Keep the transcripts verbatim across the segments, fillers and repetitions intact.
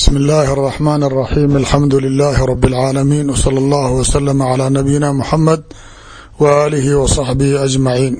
بسم الله الرحمن الرحيم الحمد لله رب العالمين وصلى الله وسلم على نبينا محمد وآله وصحبه أجمعين.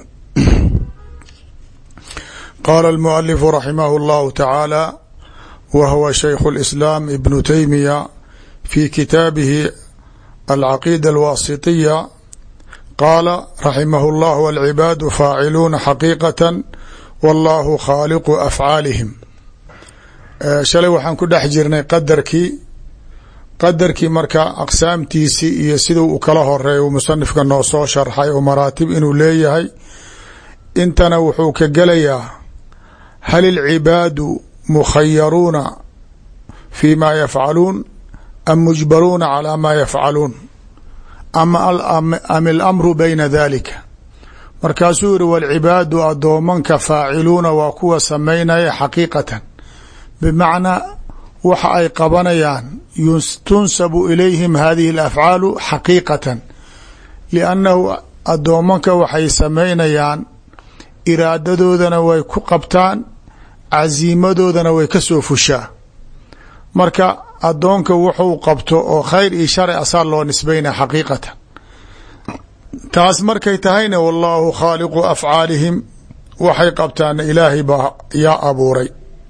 قال المؤلف رحمه الله تعالى وهو شيخ الإسلام ابن تيمية في كتابه العقيدة الواسطية قال رحمه الله والعباد فاعلون حقيقة والله خالق أفعالهم. shalay waxaan ku dhex jirnay qadarkii qadarkii marka aqsaamtiisii iyo siduu u kala horeeyo musanifka noo soo sharxay oo maraatib inuu leeyahay. intana wuxuu ka gelayaa hal ilcibaadu mukhayaruuna fi ma yafcaluun am mujbaruuna calaa ma yafcaluun ama am alamru bayna dalika. markaasuu yihi walcibaadu adoomanka faaciluuna waa kuwa samaynaya xaqiiqatan bmacnaa waxa ay qabanayaan tunsabu ilayhim hadihi alafcaalu xaqiiqatan liannahu adoomanka waxay samaynayaan iraadadoodana way ku qabtaan casiimadoodana way ka soo fushaa. marka adoonka wuxuu qabto oo khayr iyo shari asaa loo nisbaynaya xaqiiqatan. taas markay tahayna wallaahu khaaliqu afcaalihim waxay qabtaana ilaahay baa yaa abuuray.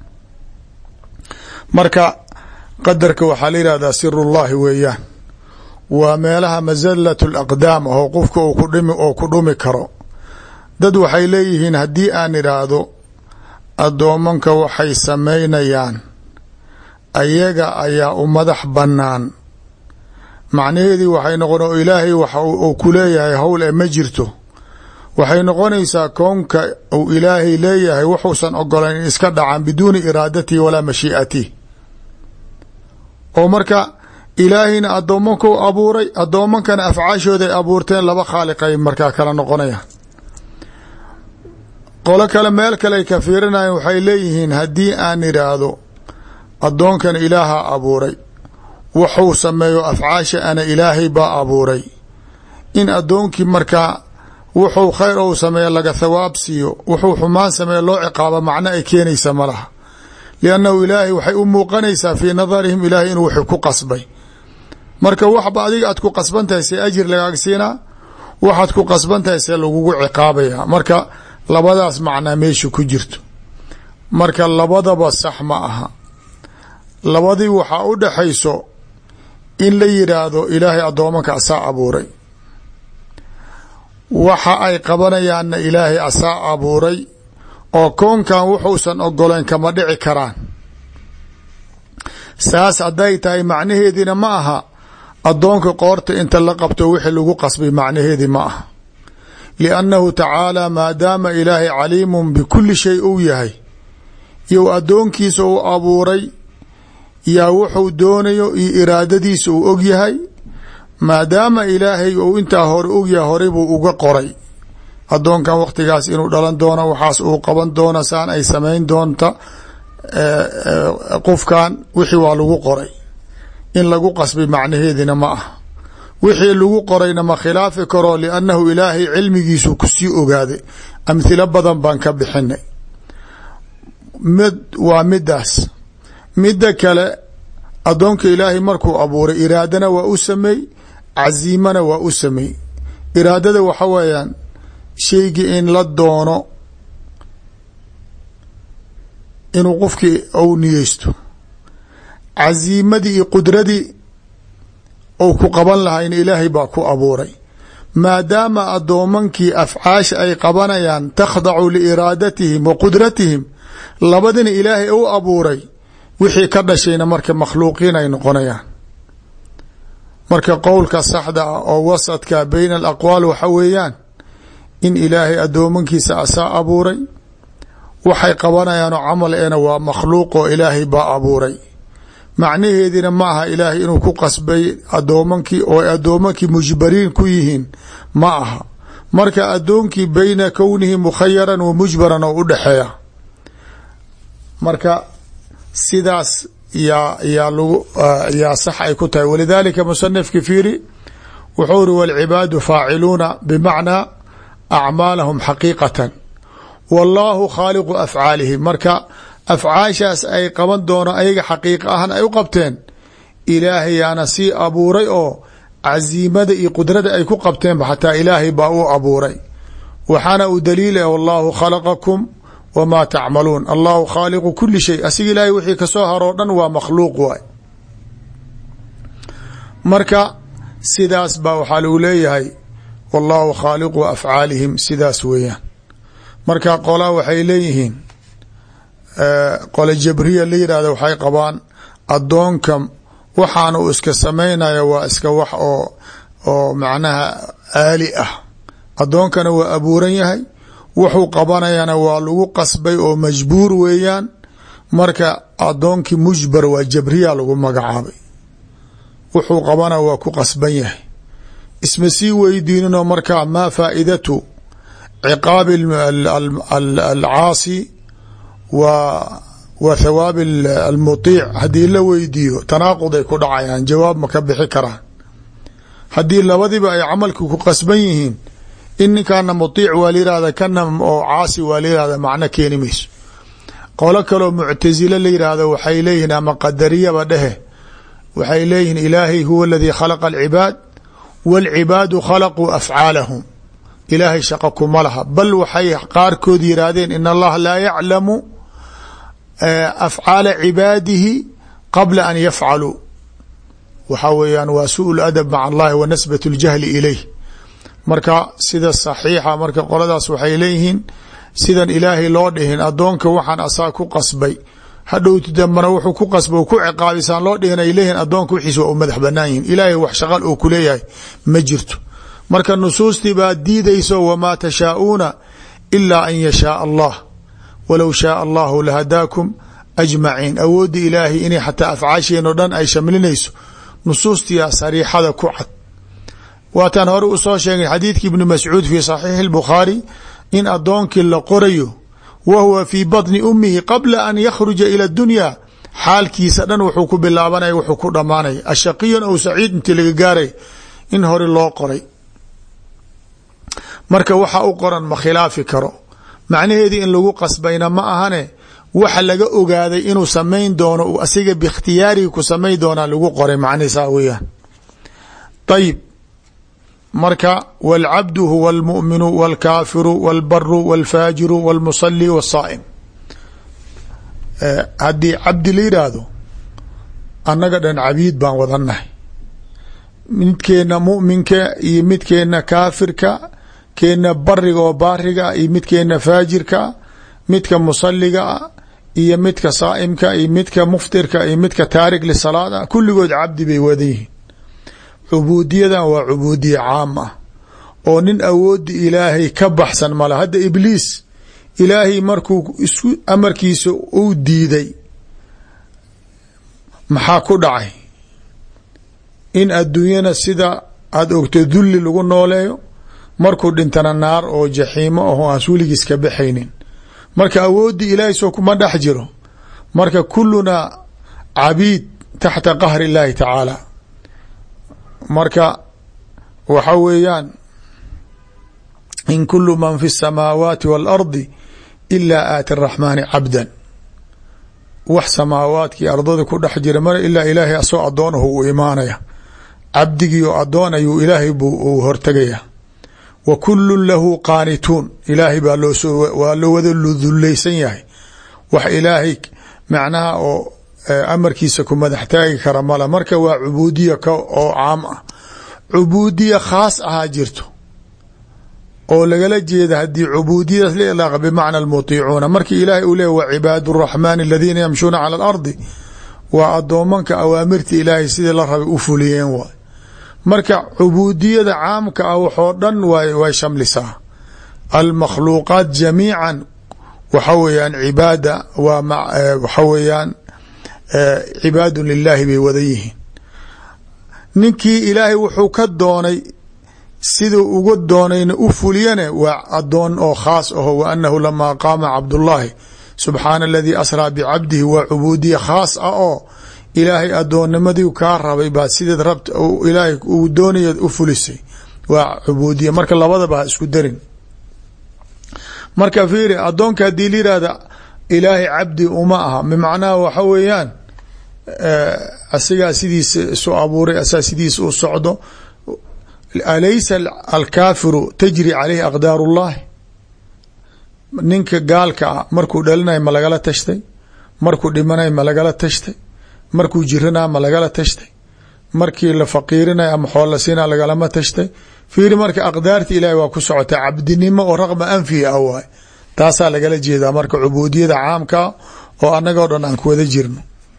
marka qadarka waxaa la yihahdaa sirullahi weeyaan, waa meelaha masalat alaqdaam oo qofka uu ku dhimi oo ku dhumi karo. dad waxay leeyihiin haddii aan idhaahdo adoomanka waxay samaynayaan ayaga ayaa u madax bannaan, macnaheedii waxay noqon oo ilaahay waxa uu ku leeyahay howl ee ma jirto. waxay noqonaysaa kownka uu ilaahay leeyahay wuxuusan ogolayn in iska dhacaan biduuni iraadatihi walaa mashii'atihi. oo marka ilaahayna adoomanku abuuray, adoomankana afcaashooday abuurteen, laba khaaliqay markaa kala noqonayaan. qolo kale meel kale ay ka fiirinayan waxay leeyihiin haddii aan idhaahdo adoonkan ilaaha abuuray, wuxuu sameeyo afcaasha ana ilaahay baa abuuray, in adoonkii markaa wuxuu khayr ou sameeya laga thawaab siiyo, wuxuu xumaan sameeya loo ciqaabo, macno ay keenaysa ma laha. liannahu ilaahay waxay u muuqanaysaa fii nadarihim ilaahay inuu wixii ku qasbay. marka waxba adiga aad ku qasban tahay see ajir lagaaga siinaa, waxaad ku qasban tahay see lagugu ciqaabaya. marka labadaas macnaa meesha ku jirto. marka labadaba sax ma aha. labadii waxaa u dhaxayso in la yidhaahdo ilaahay adoomanka asaa abuuray, waxa ay qabanayaanna ilaahay asaa abuuray, oo koonkan wuxuusan ogolayn kama dhici karaan. saas hadday tahay macnaheediina ma aha adoonka qoorta inta la qabto wixii lagu qasbay, macnaheedii ma aha. liannahu tacaala maadaama ilaahay caliimun bikulli shay uu yahay, iyo adoonkiisa uu abuuray, yaa wuxuu doonayo iyo iraadadiisa uu og yahay. maadaama ilaahay uu intaa hore ogyahay, horey buu uga qoray adoonkan waqtigaas inuu dhalan doono, waxaas uu qaban doono, saan ay samayn doonta qofkan wixii waa lagu qoray. in lagu qasbay macnaheedina ma ah. wixii lagu qorayna ma khilaafi karo, liannahu ilaahay cilmigiisu kusii ogaaday. amhilo badan baan ka bixinay. mid waa midaas. midda kale adoonka ilaahay markuu abuuray iraadana waa u sameey, casiimana waa u sameey. iraadada waxa weeyaan shaygii in la doono inuu qofkii ou niyeysto. casiimadii iyo qudradii ou ku qaban lahayna ilaahay baa ku abuuray. maadaama adoomankii afcaasha ay qabanayaan takhdacu liiraadatihim wa qudratihim, labadina ilaahay u abuuray, wixii ka dhashayna marka makhluuqiin ay noqonayaan. marka qowlka saxda ah oo wasadka bayna alaqwaal waxa weeyaan in ilaahay adoomankiisa asaa abuuray, waxay qabanayaanoo camal eena waa makhluuq oo ilaahay baa abuuray. macnaheediina ma aha ilaahay inuu ku qasbay adoomankii oo adoomankii mujbariin ku yihiin ma aha. marka adoonkii bayna kownihi mukhayaran wa mujbaran oo u dhexeeya. marka sidaas yaa yaa lagu yaa sax ay ku tahay. walidaalika musanifki fiiri wuxuu ri walcibaadu faaciluuna bimacnaa acmaalahum xaqiiqatan wallaahu khaaliqu afcaalihim. marka afcaashaas ay qaban doono ayaga xaqiiq ahaan ay u qabteen ilaahayaana sii abuuray oo casiimada iyo qudrada ay ku qabteenba xataa ilaahay baa u abuuray waxaana u daliila wallahu khalaqakum wamaa tacmaluun allahu khaaliqu kuli shay asiga ilaahay wixii kasoo haroo dhan waa makhluuq waay marka sidaas baa waxaa lagu leeyahay wallahu khaaliqu afcaalihim sidaas weeyaan marka qolaa waxay leeyihiin qole jabriya la yihahda waxay qabaan addoonka waxaana uu iska samaynaya waa iska wax oo oo macnaha aali ah addoonkana waa abuuran yahay wuxuu qabanayana waa lagu qasbay oo majbuur weeyaan marka addoonkii mujbar waa jabriya lagu magacaabay wuxuu qabana waa ku qasban yahay isma sii weydiininoo markaa maa faaidatu ciqaabi alcaasi wa wa thawaabi almuطiic haddii la weydiiyo tanaaqud ay ku dhacayaan jawaab ma ka bixi karaan haddii labadiba ay camalki ku qasban yihiin in ninkaana muطiic waa la yihahda kana oo caasi waa la yihahda macno keeni mayso qolo kaloo muctasile la yihahdo waxay leeyihiin ama qadariyaba dhehe waxay leeyihiin ilaahay huwa aladii khalaqa alcibaad wاlcibaadu khalaquu afcaalahum ilaahay shaqa kuma laha bal waxay qaarkood yihaahdeen in allaha laa yaclamu afcaala cibaadihi qabla an yafcaluu waxaa weeyaan waa su-u ladab maca allahi wa nasbat اljahli ilayh marka sida saxiixa marka qoladaas waxay leeyihiin sidan ilaahay loo dhihin addoonka waxaan asaa ku qasbay hadhowti dambana wuxuu ku qasba ku ciqaabisaan loo dhihin ay leeyihin addoonka wixiis waa u madax banaan yihin ilaahay wax shaqal uu ku leeyahay ma jirto marka nusuustii baa diidayso wamaa tashaa'uuna ilaa an yashaaa allah walow shaaa allahu lahadaakum ajmaciin awoodda ilaahay inay xataa afcaasheen oo dhan ay shamlinayso nusuustia sariixada ku cad waataan hore usoo sheegay xadiidki ibni mascuud fi saxiixi اlbukhaari in addoonkii la qorayo wa huwa fii baطni umihi qabla an yakhruja ila اdunya xaalkiisa dhan wuxuu ku bilaabanaya wuxuu ku dhamaanaya ashaqiyan aw saciid intii laga gaaray in hore loo qoray marka waxa u qoran ma khilaafi karo macnaheedii in lagu qasbayna ma ahane waxa laga ogaaday inuu samayn doono uu asiga biikhtiyaarihi ku samayn doonaa lagu qoray macnihiisaa weeyaan ayib marka wاlcabdu huwa اlmuؤminu wاlkaafiru wاlbaru wاlfaajiru wاlmusali wالsaa'im haddii cabdi la yidhaahdo annaga dhan cabiid baan wadannahay midkeena mu'minka iyo midkeena kaafirka keena bariga oo baariga iyo midkeena faajirka midka musaliga iyo midka saa'imka iyo midka muftirka iyo midka taarik lisalaada kulligood cabdi bay wadan yihiin cubuudiyadan waa cubuudiya caam ah oo nin awoodi ilaahay ka baxsan mala hadda ibliis ilaahay markuu isku amarkiisa uu diiday maxaa ku dhacay in adduunyana sida aada ogto dulli lagu nooleeyo markuu dhintana naar oo jaxiimo aho aan suuligiis ka baxaynin marka awoodii ilaahay soo kuma dhex jiro marka kuluna cabiid taxta qahri اllahi tacaala marka waxa weeyaan in kulu man fi الsamaawaati wاlardi ilaa aati الraxmaani cabdan wax samaawaadkii ardada ku dhex jira mar ilaa ilaahay asoo addoonahu uu imaanaya cabdigii oo addoon ayuu ilaahay buu uu hortegaya wa kulu lahu qaanituun ilaahay baa loosoo waa loo wada dullaysan yahay wax ilaahay macnaha oo amarkiisa ku madax taagi kara mala marka waa cubuudiya ka oo caam ah cubuudiya khaas ahaa jirto oo lagala jeeda haddii cubuudiyadaas la ilaaqa bimacna almutiicuuna markii ilaahay uu leeya wa cibaadu الraxmaani aladiina yamshuuna cala alardi waa addoomanka awaamirta ilaahay sidii la rabay u fuliyeen waay marka cubuudiyada caamka ah waxoo dhan way shamlisaa almakhluuqaat jamiica waxa weeyaan cibaada waa waxa weeyaan cibaadun lilaahi bay wada yihiin ninkii ilaahay wuxuu ka doonay siduu uga doonayna u fuliyane waa adoon oo khaas aho wa anahu lamaa qaama cabdullaahi subxaana aladii asraa bicabdihi waa cubuudiya khaas ah oo ilaahay adoonnimadii kaa rabay baa sideed rabt ilaahay uu doonaya u fulisay waa cubuudiya marka labadaba ha isku darin marka fiiri adoonka haddii la yihahda ilaahay cabdi uma aha bimacnaha waxa weeyaan asigaa sidiisa isu abuuray asaa sidiisa u socdo. alaysa alkaafiru tajri caleyhi aqdaar ullahi, ninka gaalka ah markuu dhalinayo ma lagala tashtay, markuu dhimanayo ma lagala tashtay, markuu jiranayo ma lagala tashtay, markii la faqiirinayo ama xool la siina lagalama tashtay. fiiri marka aqdaarta ilaahay waa ku socota, cabdinimo oo raqma anfihi ah waay, taasaa lagala jeedaa marka cubuudiyada caamkaa oo annagoo dhan aan ku wada jirno.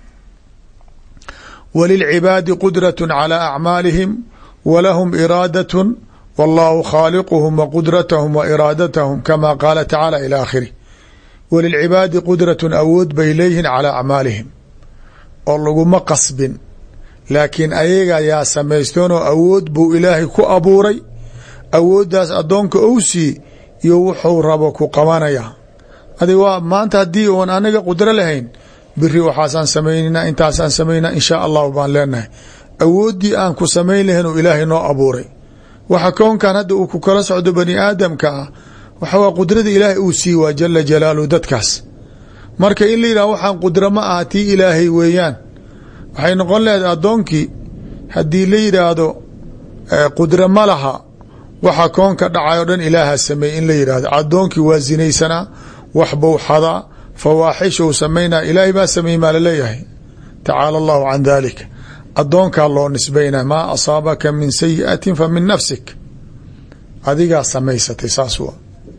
walilcibaadi qudratun calaa acmaalihim walahum iraadatun wallahu khaaliquhum wa qudratahum wa iraadatahum kama qaala tacaala ila aakhirih. walilcibaadi qudratun awood bay leeyihiin calaa acmaalihim oo laguma qasbin, laakiin ayaga yaa samaystoonoo awood buu ilaahay ku abuuray. awooddaas addoonka ou sii iyo wuxuu rabo ku qabanaya. adi waa maanta haddii oon anaga qudro lahayn, biri waxaasaan samaynayna intaasaan samaynaa inshaa allahu baan leenahay. awooddii aan ku samayn lahayn oo ilaahay noo abuuray. waxa koonkan hadda uu ku kala socdo bani aadamka ah waxa waa qudrada ilaahay uu sii waa jala jalaaluhu dadkaas. marka in la yidhaha waxaan qudro ma aha tii ilaahay weeyaan, waxay noqon lahayd addoonkii haddii la yidhaahdo qudro ma laha, waxa koonka dhacay o dhan ilaaha sameeyey in la yidhahdo. addoonkii waa zinaysanaa, wax buu xadaa, fawaaxishou samaynaa, ilaahay baa sameeyey maa laleeyahay. tacaala allahu can dalika. addoonkaa loo nisbaynaa, maa asaabaka min sayi'atin fa min nafsik, adigaa samaysatay saas wa.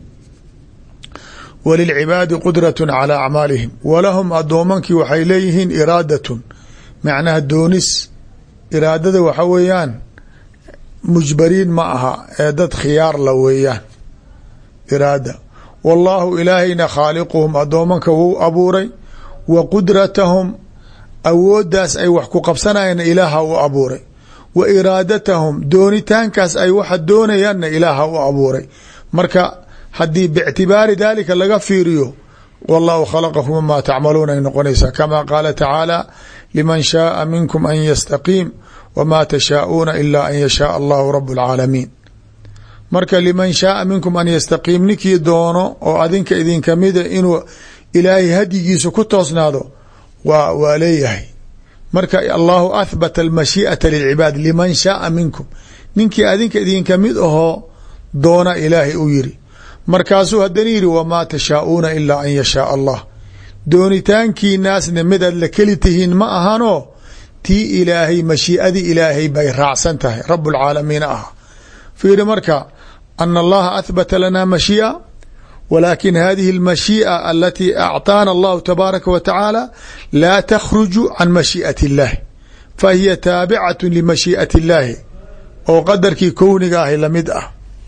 walilcibaadi qudratun calaa acmaalihim walahum addoomankii waxay leeyihiin iraadatun, macnaha doonis. iraadada waxa weeyaan mujbariin ma aha ee dad khiyaar la weeyaan iraada. wallaahu ilaahayna khaaliquhum addoomanka wuu abuuray, wa qudratahum awooddaas ay wax ku qabsanayana ilaaha u abuuray, wa iraadatahum doonitaankaas ay waxa doonayaanna ilaaha u abuuray. marka haddii bictibaari daalika laga fiiriyo wallahu khalaqakum wamaa tacmaluuna ay noqonaysaa, kama qaala tacaala liman shaaa minkum an yastaqiim wamaa tashaa'uuna ilaa an yashaaa allahu rabu اlcaalamiin. marka liman shaaa minkum an yastaqiim, ninkii doono oo adinka idinka mida inuu ilaahay hadyigiisa ku toosnaado waa waa leeyahay. marka allahu ahbata almashii'ata lilcibaad liman shaaa minkum, ninkii adinka idinka mid ahoo doona ilaahay u yiri. markaasuu haddana yidhi wamaa tashaa'uuna ilaa an yashaaa allah, doonitaankiinaasna midaad la keli tihiin ma ahanoo tii ilaahay mashii'adii ilaahay bay raacsan tahay, rabbulcaalamiina ah. fiiri marka ana allaha ahbata lanaa mashii'a, walakin hadihi almashii'a alatii acطaana allahu tabaaraka wa tacaala laa takhruju can mashii'ati اllahi, fahiya taabicatu limashii'ati اllahi, oo qadarkii kowniga ahi lamid ah.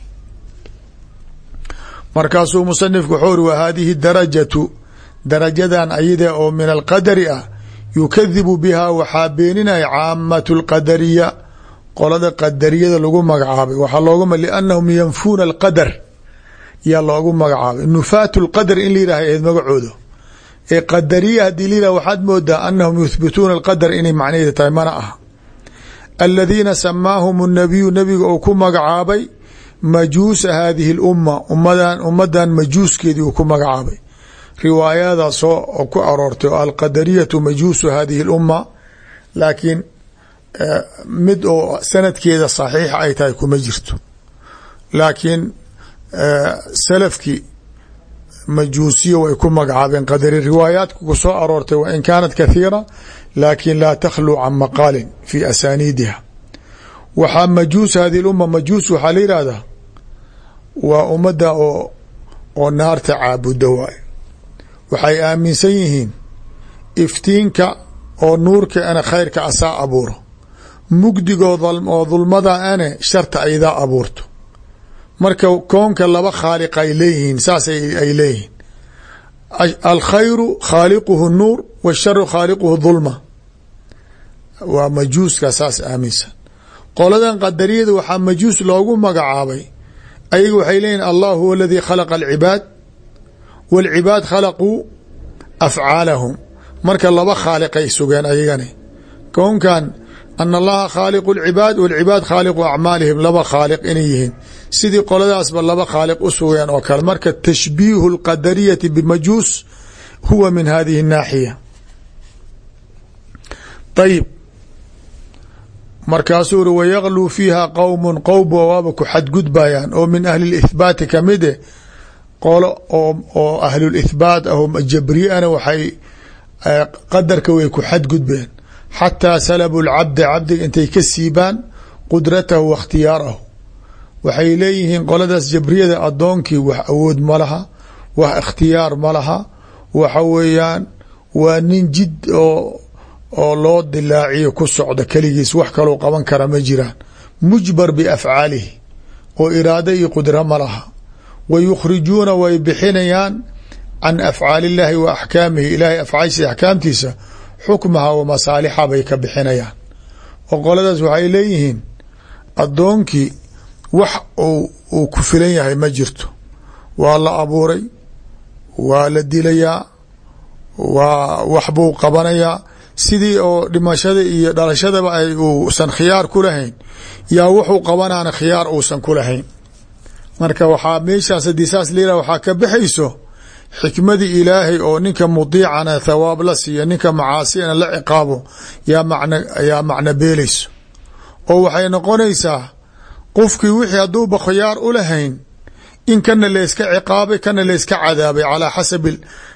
markaasuu musanifku wuxuu uri wa hadihi darajatu, darajadan ayada oo min alqadari ah, yukadibu biha waxaa beeninaya caamatu lqadariya, qolada qadariyada lagu magacaabay. waxaa looga liannahum yanfuuna alqadar yaa loogu magacaabay. nufaatu lqadar in la yidhah ahayd magacooda, ee qadariya haddii la yidhah waxaad moodaa anahum yuthbituuna alqadar inay macnaheeda tahay, mana aha. aladiina samaahum nabiyu, nabiga uu ku magacaabay majuusa hadihi lumma, ummadan ummadan majuuskeedii uu ku magacaabay. riwaayadaas oo ku aroortay oo alqadariyatu majuusu hadihi lumma, laakiin mid oo sanadkeeda saxiixa ay tahay kuma jirto. laakiin salafkii majuusiya way ku magacaabeen qadari. riwaayaadku ku soo aroortay wain kaanat kathiira laakin laa takhluu can maqaalin fi asaaniidiha. waxaa majuus hadihi lumma, majuus waxaa la yihahdaa waa ummadda oo oo naarta caabuda waay. waxay aaminsan yihiin iftiinka oo nuurka ana khayrka asaa abuuro, mugdigoo oo dulmada ane sharta aydaa abuurto. marka koonka laba khaaliq ay leeyihiin, saas ay leeyihiin. alkhayru khaaliquhu nuur washaru khaaliquhu dulma. waa majuuska saas aaminsan. qoladan qadariyada waxaa majuus loogu magacaabay, ayaga waxay leeyihin allah huwa aladii khalaqa alcibaad wاlcibaad khalaquu afcaalahum. marka laba khaaliqay sugeen ayagani. kownkan ana allaha khaaliqu اlcibaad wاlcibaad khaaliqu acmaalihim, laba khaaliq inay yihiin, sidii qoladaasba laba khaaliq u sugeen oo kale. marka tashbiihu اlqadariyati bimajuus huwa min hadihi الnaaxiya. ayib markaasuu uri wayagluu fiiha qowm qowm waaba ku xadgudbayaan oo min ahli اlihbaati kamide qolo oo ahlulihbaat aho jabriyana waxay qadarka way ku xadgudbeen xataa salabu lcabda cabdiga intay ka siibaan qudratahu wa اkhtiyaarahu. waxay leeyihiin qoladaas jabriyada adoonkii wax awood ma laha, wax ikhtiyaar ma laha, waxa weeyaan waa nin jid oo oo loo dilaaciyo ku socda keligiis, wax kaloo qaban kara ma jiraan. mujbar biafcaalihi oo iraado iyo qudra ma laha. wa yukhrijuuna way bixinayaan can afcaali illaahi wa axkaamihi, ilaahay afcaashiisa axkaamtiisa xukmaha wa masaalixa bay ka bixinayaan. oo qoladaas waxay leeyihiin adoonkii wax uu ku filan yahay ma jirto, waa la abuuray, waa la dilayaa, waa wax buu qabanayaa, sidii oo dhimashada iyo dhalashadaba ay uusan khiyaar ku lahayn yaa wuxuu qabanaana khiyaar uusan ku lahayn. marka waxaa meeshaas haddii saas layihah waxaa ka baxayso xikmadii ilaahay oo ninka mudiicana thawaab la siiya, ninka macaasina la ciqaabo yaa macna yaa macno beelayso. oo waxay noqonaysaa qofkii wixii hadduuba khiyaar u lahayn in kana layska ciqaabay kana layska cadaabay calaa xasabi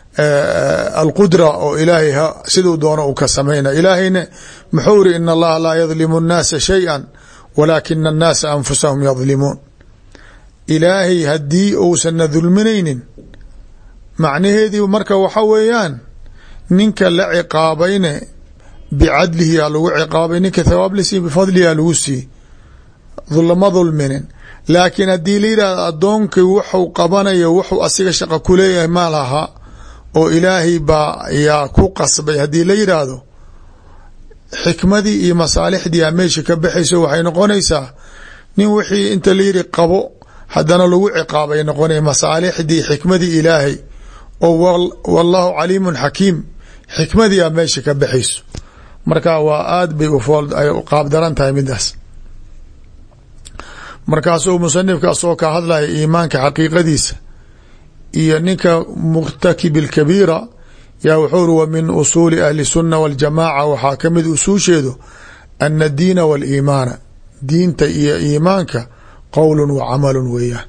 alqudra oo ilaahay siduu doono uu ka samayna. ilaahayna muxuu iri ina allaha laa yadlimu الnaasa shayئa walaakina الnaasa anfusahum yadlimuun. ilaahay haddii uusanna dulminaynin macnaheedii marka waxa weeyaan ninka la ciqaabayne bicadlihi yaa lagu ciqaabay, ninka thawaab la siiy bifadlihi lagu siiy, lama dulminin. laakiin haddii la yidhahdo addoonkii wuxuu qabanayo wuxuu asiga shaqo kuleeyahay ma laha oo ilaahay baa yaa ku qasbay haddii la yidhaahdo xikmadii iyo masaalixdii a meesha ka baxayso waxay noqonaysaa nin wixii inta la yidhi qabo haddana lagu ciqaabay noqonaya masaalixdii xikmadii ilaahay oo wallahu caliimun xakiim xikmadii a meesha ka baxayso. marka waa aad bay ufool ay qaab daran tahay midaas. markaasuu musanifka asoo ka hadlaya iimaanka xaqiiqadiisa iyo ninka murtakib اlkabiira yaa wuxuu uri wa min usuuli ahli الsuna waاljamaaca waxaa ka mid usuusheedu ana diina wاliimaana, diinta iyo iimaanka qowlu wa camalu weeyaan.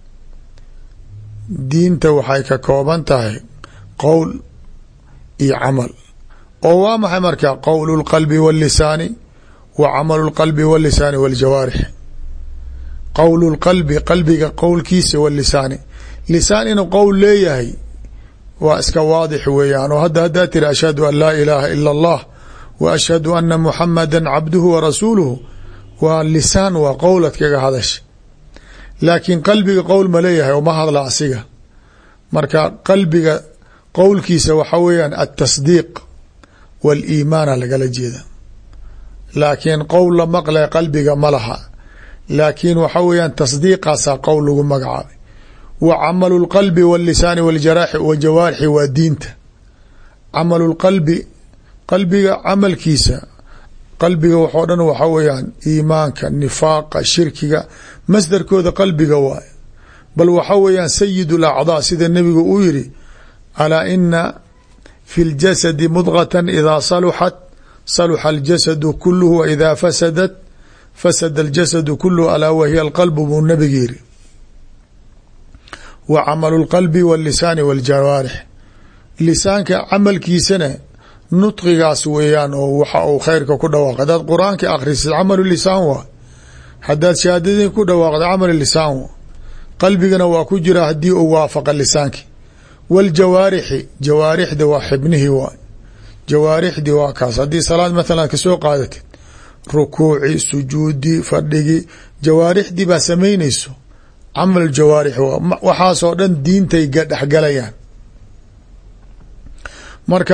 diinta waxay ka kooban tahay qowl iyo camal. oo waa maxay marka qowlu اlqalbi wاllisaani wa camalu اlqalbi wاllisaani wاljawaarix. qowlu اlqalbi qalbiga qowlkiisa wاllisaani, lisaan inuu qowl leeyahay waa iska waadix weeyaan. oo hadda haddaa tiri ashhadu an laa ilaaha ila اllah wa ashhadu ana muxamada cabduhu wa rasuuluhu, waa lisaan, waa qowlad kaga hadasha. laakiin qalbiga qowl ma leeyahay oo ma hadla asiga. marka qalbiga qowlkiisa waxa weeyaan atasdiiq wاliimaana lagala jeeda. laakiin qowl la maqlay qalbiga ma laha, laakiin waxa weeyaan tasdiiqaasaa qowl lagu magacaabay. wa camalu اlqalbi wاllisaani wاljawaarixi waa diinta. camalu lqalbi qalbiga camalkiisa, qalbiga waxoo dhan waxa weeyaan iimaanka, nifaaqa, shirkiga masdarkooda qalbiga waay. bal waxa weeyaan sayid اlacdaa sida nebigu uu yiri alaa ina fi اljasadi mudgata idaa saluxat saluxa اljasadu kuluhu wa idaa fasadat fasada اljasadu kuluhu alaa wahiya alqalbu buu nabiga yiri. wa camalu اlqalbi wاllisaani wاljawaarix, lisaanka camalkiisana nudqigaas weeyaan oo waxa uu khayrka ku dhawaaq. hadaad qur-aanka akhrisid camalu lisaan waa, hadaad shahaadadii ku dhawaaqda camal lisaan waa. qalbigana waa ku jira haddii uu waafaqa lisaanki. wاljawaarixi, jawaarixda waa xibnihii waay. jawaarixdii waa kaas haddii salaad mathalan kasoo qaadatid rukuuci, sujuudi, fadhigi, jawaarixdii baa samaynayso camal jawaarix waxaasoo dhan diintay dhexgalayaan. marka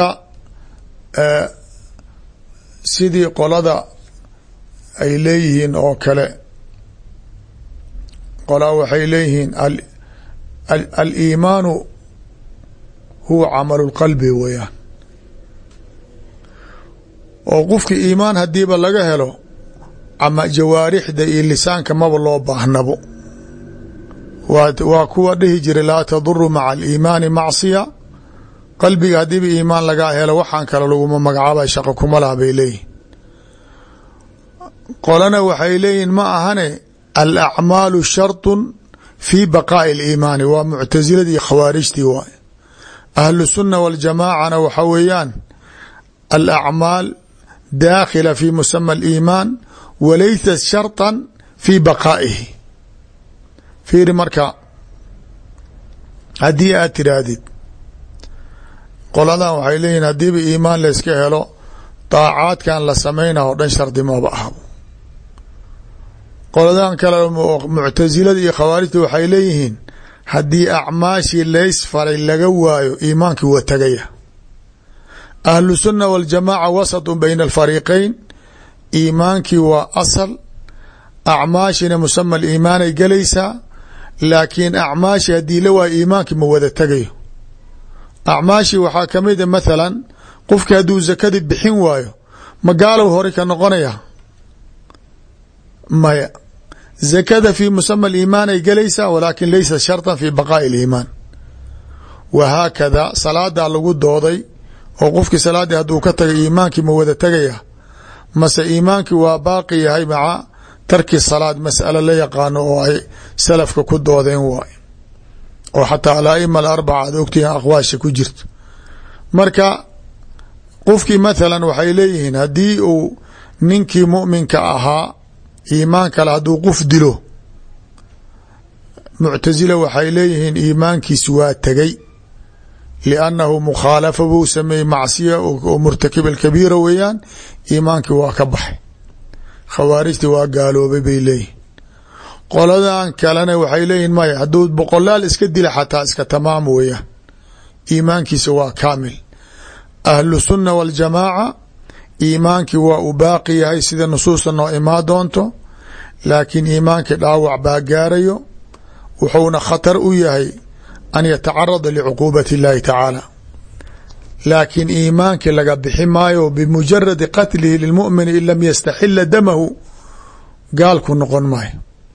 sidii qolada ay leeyihiin oo kale, qolaa waxay leeyihiin aliimaanu huwa camalu lqalbi weeyaan. oo qofki iimaan hadiiba laga helo ama jawaarixda iyo lisaanka maba loo baahnabo. waa kuwa dhihi jiray laa taduru maca aliimaani macsiya qalbiga haddiiba iimaan lagaa helo waxaan kale laguma magacaabay shaqo kuma laha bay leeyihin qolana waxay leeyihin ma ahane alacmaalu sharطun fi baqaa'i اliimaani waa muctaziladii iyo khawaarijtii waay ahlu sunna waljamaacana waxa weeyaan alacmaal daakhila fi musama aliimaan walaysat sharطa fi baqaa'ihi fiiri marka haddii aad tiraahdid qoladan waxay leeyihin haddiiba iimaan layska helo daacaadkan la samayna oo dhan shardi maba aha qoladan kale muctasilada iyo khawaarijta waxay leeyihiin haddii acmaashii laysfaray laga waayo iimaankii waa tegaya ahlu sunna waljamaaca wasatu bayna alfariiqeyn iimaankii waa asal acmaashina musama aliimaanay gelaysaa laakiin acmaashii haddii la waayo iimaankii ma wada tegayo acmaashii waxaa kamid a mathalan qofkii hadduu zakadii bixin waayo ma gaalow hore ka noqonaya maya zakada fi musama aliimaan ay gelaysaa walaakin laysa sharطa fi baqaa'i اliimaan wahaakada salaadaa lagu dooday oo qofkii salaaddii hadduu ka tagay iimaankii ma wada tegaya mase iimaankii waa baaqi yahay maca tarki salaad mas'alo la yaqaano oo ay salafka ku doodeen waay oo xataa alaa'ima alarbaca aad ogtihiin aqwaasha ku jirto marka qofkii mathalan waxay leeyihiin haddii uu ninkii mu'minka ahaa iimaan kale hadduu qof dilo muctasila waxay leeyihiin iimaankiisi waa tegay liannahu mukhaalafa buu sameeyey macsiya oo murtakib alkabiira weeyaan iimaankii waa ka baxay khawaarijtii waa gaaloobay bay leeyihin qoladan kalena waxay leeyihin maya hadduu boqolaal iska dila xataa iska tamaam weeyaan iimaankiisa waa kaamil ahlu sunna waljamaaca iimaankii waa u baaqi yahay sida nusuusta noo imaa doonto laakiin iimaankii dhaawac baa gaarayo wuxuuna khatar u yahay an yatacarada licuquubati اllahi tacaala laakiin iimaankii laga bixi maayo bimujaradi qatlihi lilmu'mini in lam yastaxila damahu gaalku noqon maayo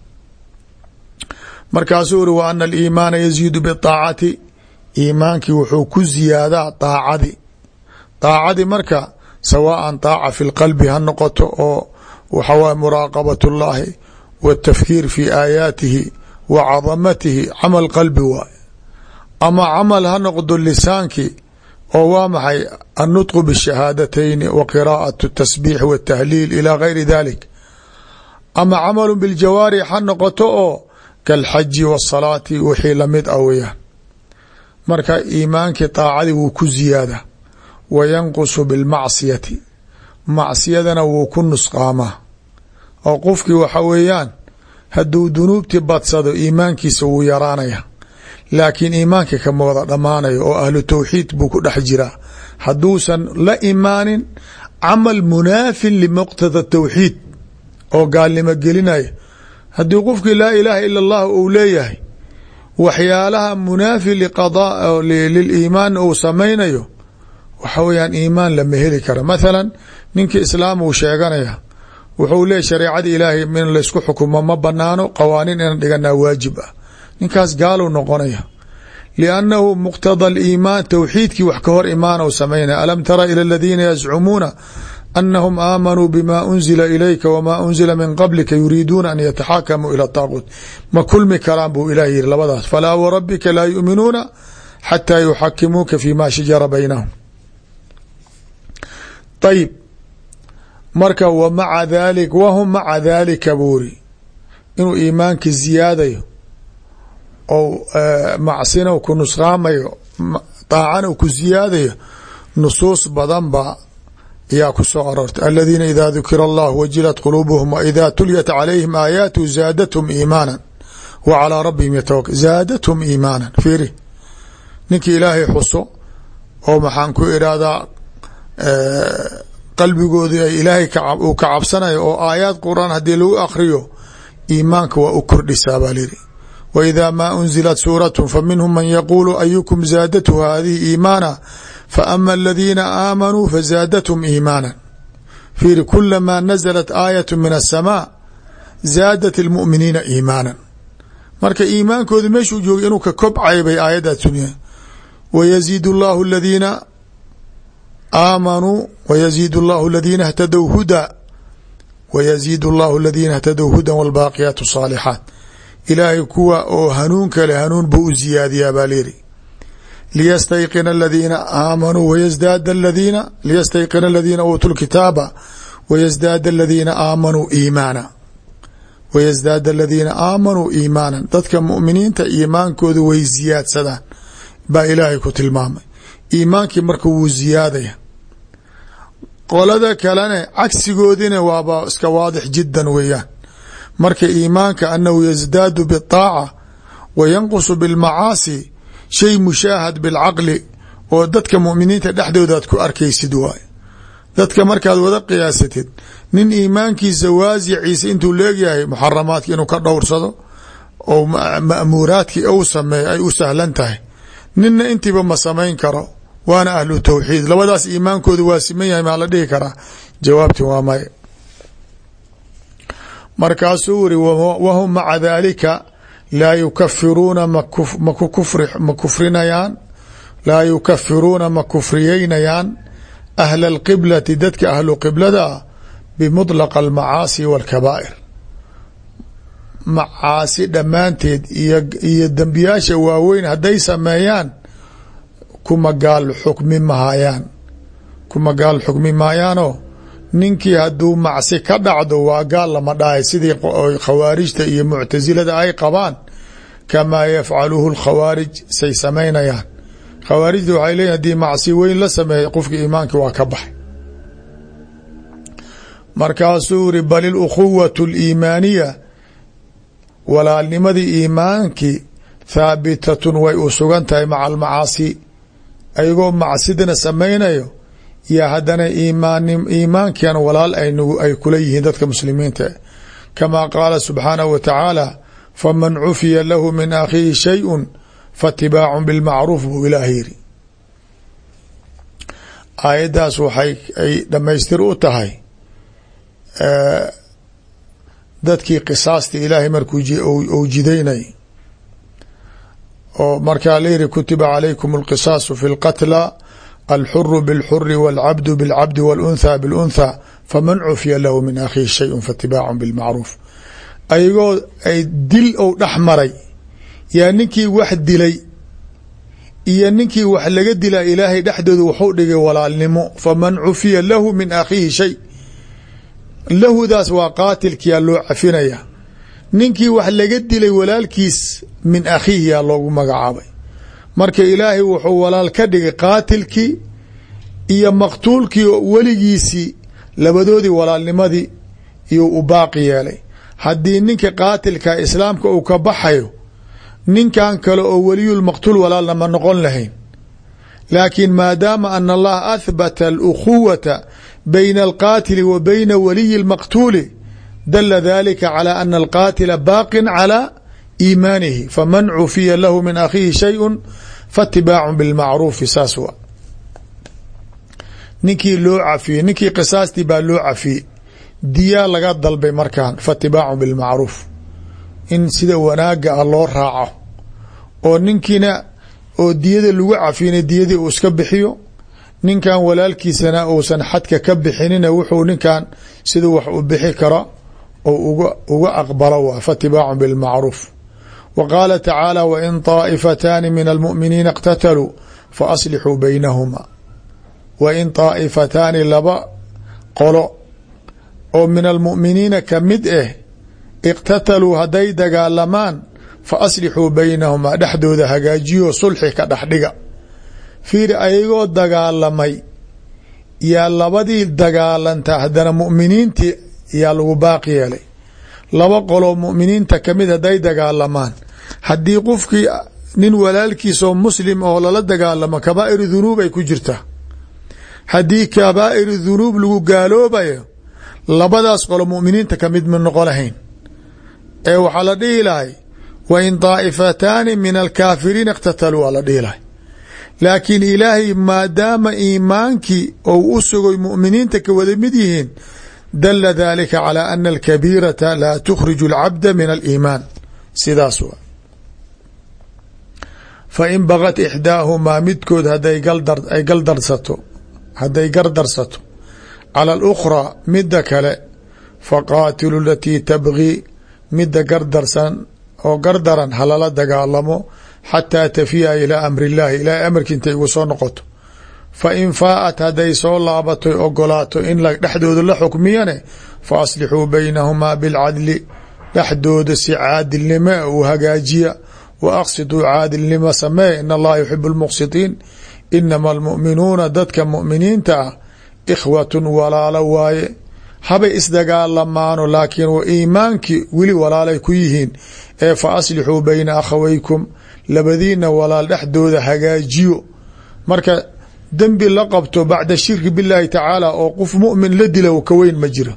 markaasuu uri wa ana aliimaana yaziidu biطaacati iimaankii wuxuu ku ziyaadaa daacadi daacadii marka sawaaءan طaaca fi اlqalbi ha noqoto oo waxa waye muraaqabat اllahi wاtafkiir fi aayaatihi wa cadamatihi camal qalbi waay ama camal ha noqdo lisaankii oo waa maxay annutqu bالshahaadatayni wa qiraaءaة الtasbiix wالtahliil ilى gayri dalik ama camalu biljawaarix ha noqoto oo kalxaji wالsalaati wixii lamid ah weyaan marka iimaankii طaacadii wuu ku ziyaada wayanqusu bilmacsiyati macsiyadana wuu ku nusqaamaa oo qofkii waxa weeyaan hadduu dunuubtii badsado iimaankiisa wuu yaraanaya laakiin iimaankii kama wada dhammaanayo oo ahlu tawxiid buu ku dhex jiraa hadduusan la imaanin camal munaafin limuqtada tawxiid oo gaalnimo gelinaya haddii qofkii laa ilaaha ila allah uu leeyahay waxyaalaha munaafi liliimaan uu samaynayo waxa weyaan iimaan lama heli kara mathalan ninkii islaam uu sheeganaya wuxuu leeyahy shareecada ilaahay min laysku xukumo ma banaano qawaaniin inaan dhiganaa waajib ah ninkaas gaaluu noqonaya liannahu muqtada aliimaan tawxiidkii wax ka hor imaana u samaynaya alam tara ila aladiina yazcumuuna anahum aamanuu bima unzila ilayka wma unzila min qablika yuriiduuna an yataxaakamuu ila taaquut ma kulmi karaan buu ilaah yihi labadaas falaa warabbika laa yu'minuuna xataa yuxakimuuka fi ma shajara baynahum ayib marka w maca dali wahum maca daalika buuri inuu iimaankii ziyaadayo ou macsina ku nusqaamayo daacana ku ziyaadayo nusuus badan ba yaa ku soo aroortay aladiina ida dukira allah wajilat quluubuhum waida tuliyat calayhim aayaatu zaadathum iimaana wa calىa rabbihim yatawakal zaadathum iimaana fiiri ninkii ilaahay xuso oo maxaan ku irahdaa qalbigoodi ay ilaahay uu ka cabsanayo oo aayaad quraan haddii lagu akriyo iimaanka waa u kordhisaa baa lihi wa idaa maa unzilat suuratu faminhum man yaquulu ayukum zaadathu hadihi iimaana faama aladiina aamanuu fazaadathum iimaana fiiri kulamaa naزlat aayat min aلsamaa zaadat اlmu'miniina iimaana marka iimaankooda meeshuu joogay inuu ka kobcay bay aayaddaa tuniya wayaziid اllahu aladiina aamanuu wayaziid اllahu aladiina اhtadow hudaa wayaziid اllahu aladiina اhtadow hudan wاlbaaqiyaat الصaalixaat ilaahay kuwa oo hanuun kale hanuun buu u ziyaadiyaa baa lyidhi liyastayqina aladiina aamanuu wayasdaada aladiina liyastayqina aladiina uutuu lkitaaba wayasdaada aladiina aamanuu iimaana wayasdaada aladiina aamanuu iimaanan dadka mu'miniinta iimaankooda way ziyaadsadaan baa ilaahay ku tilmaamay iimaankii marka wuu ziyaadaya qolada kalene cagsigoodina waaba iska waadix jiddan weeyaan marka iimaanka anahu yasdaadu biطaaca wa yanqusu bilmacaasi shay mushaahad bilcaqli oo dadka mu'miniinta dhexdoodaad ku arkaysid waayo dadka markaad wada qiyaasatid nin iimaankiisa waasiciisa intuu leegyahay muxaramaadka inuu ka dhowrsado oo ma'muuraadkii ou sameeyo ay u sahlan tahay ninna intiiba ma samayn karo waana ahlu tawxiid labadaas iimaankooda waa siman yahay maa la dhihi karaa jawaabti waa maya markaasuu wuri wahum maca daalika laa yukafiruuna ma kufrinayaan laa yukafiruuna ma kufriyeynayaan ahla alqiblati dadka ahlu qiblada ah bimudlaqa almacaasi wاlkabaa'ir macaasi dhammaanteed iyo dembiyaasha waaweyn hadday sameeyaan kuma gaal xukmi mahayaan kuma gaal xukmi maayaanoo ninkii hadduu macsi ka dhacdo waa gaal lama dhahay sidii khawaarijta iyo muctasilada ay qabaan kamaa yafcaluhu lkhawaarij say samaynayaan khawaarijta waxay leeyihin hadii macsi weyn la sameeyay qofka iimaankii waa ka baxay markaasuu iri bal ilukhuwatu aliimaaniya walaalnimadii iimaankii thaabitatun way u sugan tahay maca almacaasi ayagoo macsidana samaynayo iyo haddana iimaan iimaankiana walaal ay kula yihiin dadka muslimiinta kamaa qaala subxaanahu wa tacaala faman cufiya lahu min akhiihi shayءu faatibaacun bilmacruuf buu ilaah yiri aayaddaas waxay ay dhamaystir u tahay dadkii qisaasta ilaahay markuu ou jidaynay oo markaa la yihi kutiba calaykum alqisaasu fi lqatla alxuru bilxuri wاlcabdu bilcabdi wاlunthaa bilunthaa faman cufiya lahu min akhiihi shayءu faatibaacun bilmacruuf ayagoo ay dil ou dhex maray yaa ninkii wax dilay iyo ninkii wax laga dilaa ilaahay dhexdooda waxu dhigay walaalnimo faman cufiya lahu min akhiihi shay lahudaas waa qaatilkiyaa loo cafinaya ninkii wax laga dilay walaalkiis min akhiihi yaa loogu magacaabay marka ilaahay wuxuu walaal ka dhigay qaatilkii iyo maqtuulkii weligiisii labadoodii walaalnimadii iyo u baaqi yeelay haddii ninka qaatilka islaamka uu ka baxayo ninkan kale oo weliyulmaqtuul walaalna ma noqon lahayn laakiin maadaama ana allaha ahbata alukhuwata bayna alqaatili wa bayna waliyi اlmaqtuuli dala dalika calى ana alqaatila baaqin calى iimaanihi faman cufiya lahu min akhiihi shayءu faatibaacu bilmacruufi saas wa ninkii loo cafiyey ninkii qisaastii baa loo cafiyey diyaa laga dalbay markaan faatibaacu bilmacruuf in sida wanaaga ah loo raaco oo ninkiina oo diyada lagu cafiyna diyadii uu iska bixiyo ninkan walaalkiisana uusan xadka ka bixinina wuxuu ninkan siduu wax u bixi karo oo uga uga aqbalo waa faatibaacu bilmacruuf wa qaala tacaala wain طaa'ifataani min almu'miniina اqtataluu faaslixuu baynahuma wain طaa'ifataani laba qolo oo min almu'miniina ka mid ah iqtataluu hadday dagaalamaan fa aslixuu baynahumaa dhexdooda hagaajiyo sulxi ka dhexdhiga fiiri ayagoo dagaalamay yaa labadii dagaalanta haddana mu'miniintii yaa lagu baaqi yeelay laba qoloo mu'miniinta kamid hadday dagaalamaan haddii qofkii nin walaalkiisoo muslim oo lala dagaalamo kabaa'iru dhunuub ay ku jirtaa haddii kabaa'iru dhunuub lagu gaaloobayo labadaas qolo mu'miniinta kamid ma noqon lahayn ee waxaa la dhihi lahay wain طaa'ifataani min alkaafiriina اqtataluu aa la dhihi lahay laakiin ilaahay maadaama iimaankii ou u sugay mu'miniinta ka wada mid yihiin dala dalika calى ana alkabiirata laa tukhriju اlcabda min aliimaan sidaas wa fain bagat ixdaahumaa midkood haday ay galdarsato hadday gardarsato cala alukhraa midda kale faqaatilu alatii tabgii midda gardarsan oo gardaran halala dagaalamo xataa tafiya ilaa amri illaahi ilaahay amarkii intay ugu soo noqoto fa in faaءat hadday soo laabatoy ogolaato in dhexdooda la xukmiyane fa aslixuu baynahumaa bilcadli dhexdooda si caadilnimo uu hagaajiya wa aqsiduu caadilnimo samee in allaha yuxibu lmuqsitiin inama almu'minuuna dadka mu'miniinta ah ikhwatun walaalo waaye habay isdagaalamaano laakiin wa iimaankii weli walaalay ku yihiin ee fa aslixuu bayna akhawaykum labadiina walaal dhexdooda hagaajiyo marka dembi la qabto bacda shirki biاllaahi tacaala oo qof mu'min la dila ka weyn ma jiro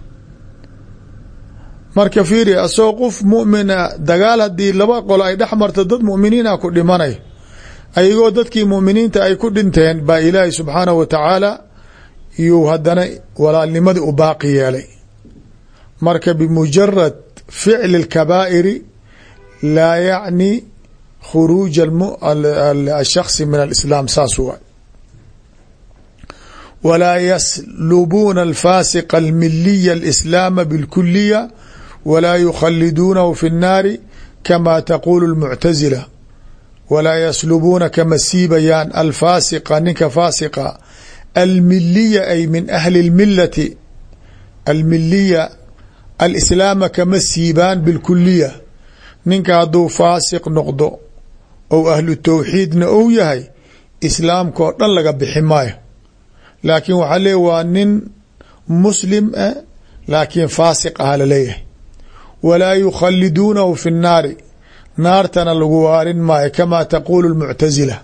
marka fiiri asoo qof mu'mina dagaal haddii laba qolo ay dhex marto dad mu'miniina ku dhimanay ayagoo dadkii mu'miniinta ay ku dhinteen baa ilaahay subxaanahu wa tacaala iyuu haddana walaalnimadii u baaqi yeelay marka bimujarad ficli اlkabaa'iri laa yacni khuruuja ashakhsi min alislaam saas waa walaa yaslubuuna alfaasiqa almiliya alislaama bilkuliya walaa yukhaliduunahu fi الnaari kama taquulu اlmuctazila walaa yaslubuuna kama siibayaan alfaasiqa ninka faasiqa almiliya ay min ahli اlmilati almiliya alislaama kama siibaan bilkuliya ninka hadduu faasiq noqdo ou ahlu tawxiidna ou yahay islaamka oo dhan laga bixi maayo laakiin waxaa leeya waa nin muslim ah laakiin faasiq aha laleeyahay walaa yukhaliduunahu fi الnaari naartana lagu waarin maayo kama taquulu اlmuctazila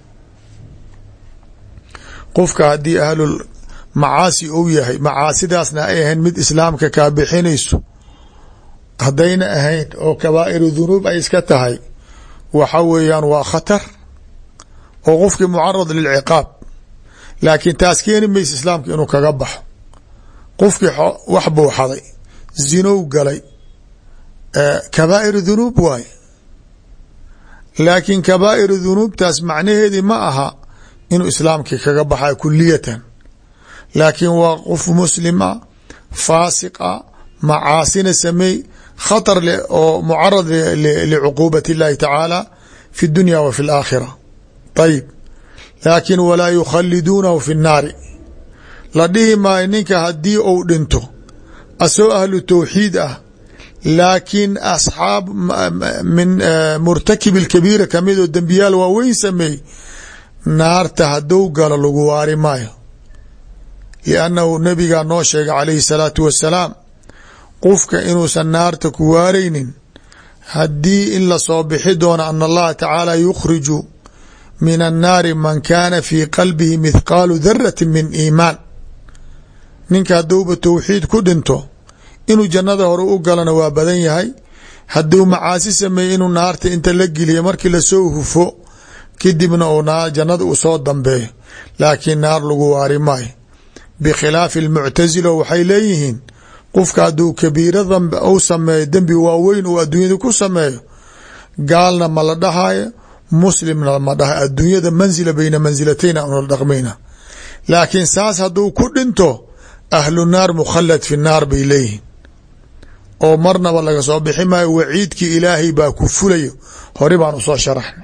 qofka haddii ahlul macaasi ou yahay macaasidaasna ay ahayn mid islaamka kaa bixinayso haddayna ahayn oo kabaa'iru dunuub ay iska tahay waxa weeyaan waa khatar oo qofkii mucarad lilciqaab laakiin taas keeni maysa islaamka inuu kaga baxo qofkii wax buu xaday zinow galay kabaa'iru dunuub waaye laakiin kabaa'iru dunuubtaas macnaheedii ma aha inuu islaamkii kaga baxayo kuliyatan laakiin waa qof muslim ah faasiq ah macaasina sameey khatar leh oo mucarad licuquubat اllahi tacaala fi اdunya wa fi اlaakhira ayib laakiin walaa yukhaliduunahu fi الnaari la dhihi maayo ninka haddii uu dhinto asoo ahlu tawxiid ah laakiin asxaab min murtakib اlkabiira kamid oo dembiyaal waaweyn sameey naarta hadduu galo lagu waari maayo liannahu nabigaa noo sheegay calayhi الsalaatu wassalaam qofka inuusan naarta ku waaraynin haddii in lasoo bixi doono ana allaha tacaala yukhriju min annaari man kaana fii qalbihi mithqaalu darati min iimaan ninka hadduuba tawxiid ku dhinto inuu jannada hore u galana waa badan yahay hadduu macaasi sameeye inuu naarta inta la geliya markii lasoo hufo kadibna uu jannada u soo dambeeyo laakiin naar lagu waari maayo bikhilaafi almuctasila waxay leeyihiin qofka hadduu kabiira dambe u sameeyo dembi waaweyn uu adduunyada ku sameeyo gaalna ma la dhahayo muslimna ma dhaha adduunyada manzila bayna mansilatayn una dhaqmayna laakiin saas hadduu ku dhinto ahlu naar mukhalad fi naar bay leeyihiin oo marnaba laga soo bixi maayo waciidkii ilaahay baa ku fulayo hore baan usoo sharaxnay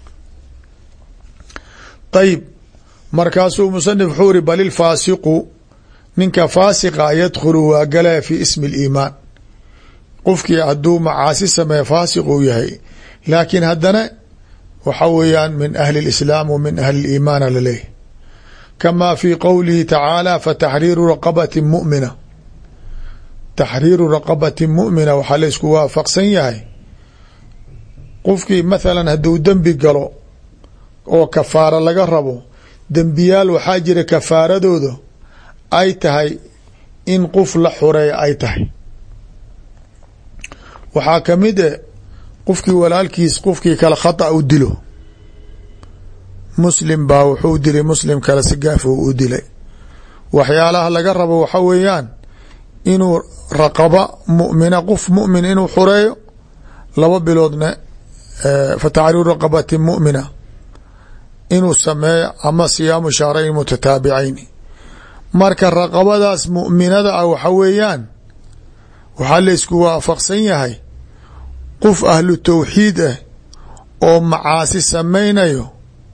ayib markaasuu musanif wuxuu uri bal ilfaasiqu ninka faasiqa yadkhulu waa galaya fi ismi اliimaan qofkii hadduu macaasi sameeye faasiq uu yahay laakiin haddana waxa weeyaan min ahli اlislaam wa min ahli اliimaana laleeyahy kama fi qowlihi tacaala fataxriiru raqabati mumina taxriiru raqabati mumina waxaa laysku waafaqsan yahay qofkii mathalan hadduu dembi galo oo kafaaro laga rabo dembiyaal waxaa jira kafaaradooda ay tahay in qof la xureeya ay tahay waxaa kamid e qofkii walaalkiis qofkii kale khata u dilo muslim baa wuxuu dilay muslim kale si gaaf u dilay waxyaalaha laga rabo waxa weeyaan inuu raqaba mumina qof mumin inuu xureeyo laba biloodna fataxriiru raqabati mumina inuu sameeyo ama siyaamu shahrayn mutataabicayn. marka raqabadaas mu'minada ah waxa weeyaan waxaa laysku waafaqsan yahay qof ahlu tawxiid ah oo macaasi samaynayo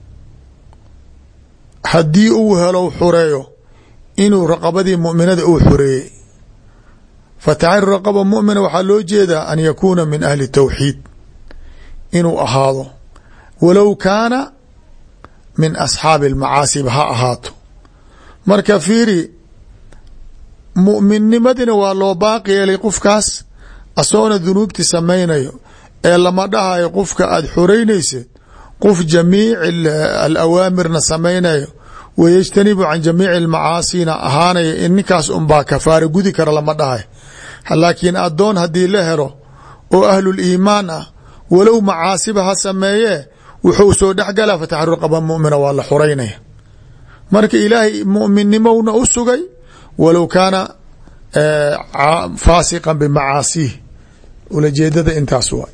haddii uu helo xureeyo inuu raqabadii mu'minada uu xureeyey. fataxriiru raqaba mu'mina waxaa loo jeedaa an yakuuna min ahli tawxiid inuu ahaado walow kaana min asxaabi almacaasiba ha ahaato. marka fiiri mu'minnimadina waa loo baaqi yeelay qofkaas asoona dunuubti samaynayo ee lama dhahayo qofka aada xoreynaysid qof jamiic alawaamirna samaynayo wayajtanibu can jamiici almacaasina ahaanaya in ninkaas unbaa kafaara gudi kara lama dhahay. laakiin addoon haddii la helo oo ahluliimaan ah walow macaasiba ha sameeyee wuxuu soo dhexgalaa fataxriiru raqaba mu'mina waa la xoreynaya. marka ilaahay mu'minnimowna u sugay walow kaana faasiqan bimacaasiih. ulajeedada intaas waay.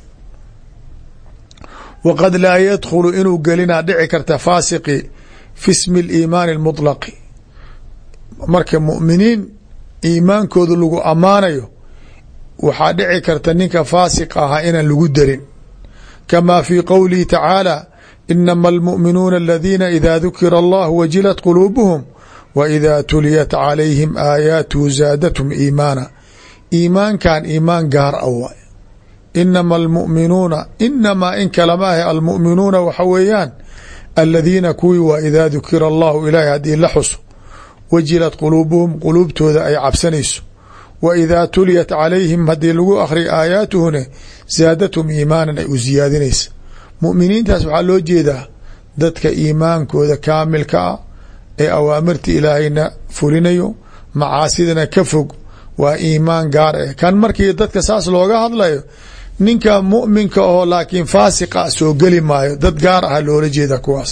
waqad laa yadkhulu inuu gelinaa dhici karta faasiqi fi smi اliimaani اlmuطlaqi. marka mu'miniin iimaankooda lagu ammaanayo waxaa dhici karta ninka faasiq ahaa inaan lagu darin, kamaa fii qowlihi tacaala inama almu'minuuna aladiina ida dukira allah wajilat quluubuhum waida tuliyat calayhim aayaatuhu zaadathum iimaana. iimaankan iimaan gaar a waay. inama almu'minuuna inamaa in kalama ahe almu'minuuna waxa weeyaan aladiina kuwii waa idaa dukira allahu ilaahi haddii la xuso wajilat quluubuhum quluubtooda ay cabsanayso wa idaa tuliyat calayhim haddii lagu akhriya aayaatuhuna zaadathum iimaanan ay u siyaadinaysa. mu'miniintaas waxaa loo jeedaa dadka iimaankooda kaamilka ah ee awaamirta ilaahayna fulinayo macaasidana ka fog waa iimaan gaar eh. kan markii dadka saas looga hadlayo ninka mu'minka oo laakiin faasiqa soo geli maayo, dad gaar ah loola jeeda kuwaas.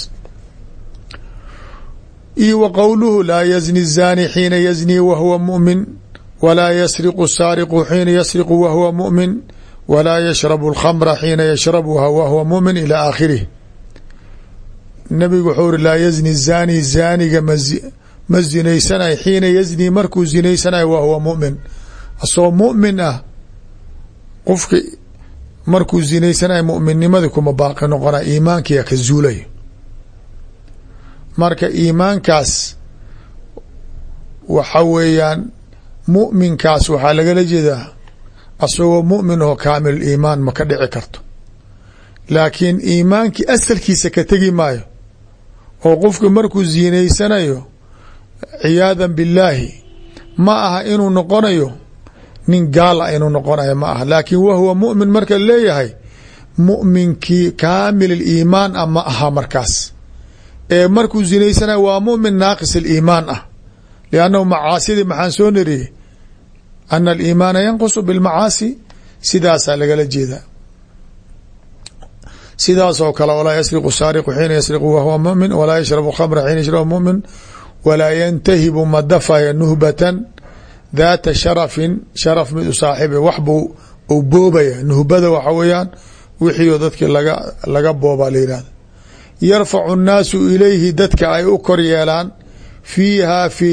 iyo wa qowluhu laa yazni الzani xiina yazni wahuwa mu'min walaa yasriqu الsaariqu xiina yasriqu wahuwa mu'min walaa yashrabu اlkhamra xiina yashrabuha wahuwa mu'min ilى aakhirih. nabigu wuxuu uri laa yazni الzani zaaniga ma zinaysanayo xiina yazni markuu zinaysanayo wahuwa mu'min asoo mu'min ah. qofka markuu zinaysanayo mu'minnimadi kuma baaqi noqona iimaankiya ka zuulayo. marka iimaankaas waxa weeyaan mu'minkaas waxaa lagala jeedaa asagoo mu'min oo kaamil iimaan ma ka dhici karto, laakiin iimaankii asalkiisa ka tegi maayo oo qofka markuu zinaysanayo ciyaadan billaahi ma aha inuu noqonayo nin gaal a inuu noqonayo ma aha, laakiin wahuwa mu'min marka leeyahay mu'minkii kaamil aliimaan ah ma aha markaas. ee markuu zinaysanayo waa mu'min naaqis aliimaan ah, liannahu macaasidii maxaan soo nariyey ana aliimaana yanqusu bilmacaasi, sidaasaa lagala jeedaa. sidaasoo kale walaa yasriqu saariqu xiina yasriqu wahuwa mu'min walaa yashrabu khamra xiina yashrabu mu'min walaa yantahibu madafaya nuhbatan daata sharafin sharaf mid u saaxiibe wax buu u boobaya. nuhbada waxa weeyaan wixiio dadkii laga laga boobaa la yihahda. yarfacu الnaasu ilayhi dadka ay u kor yeelaan fiiha fi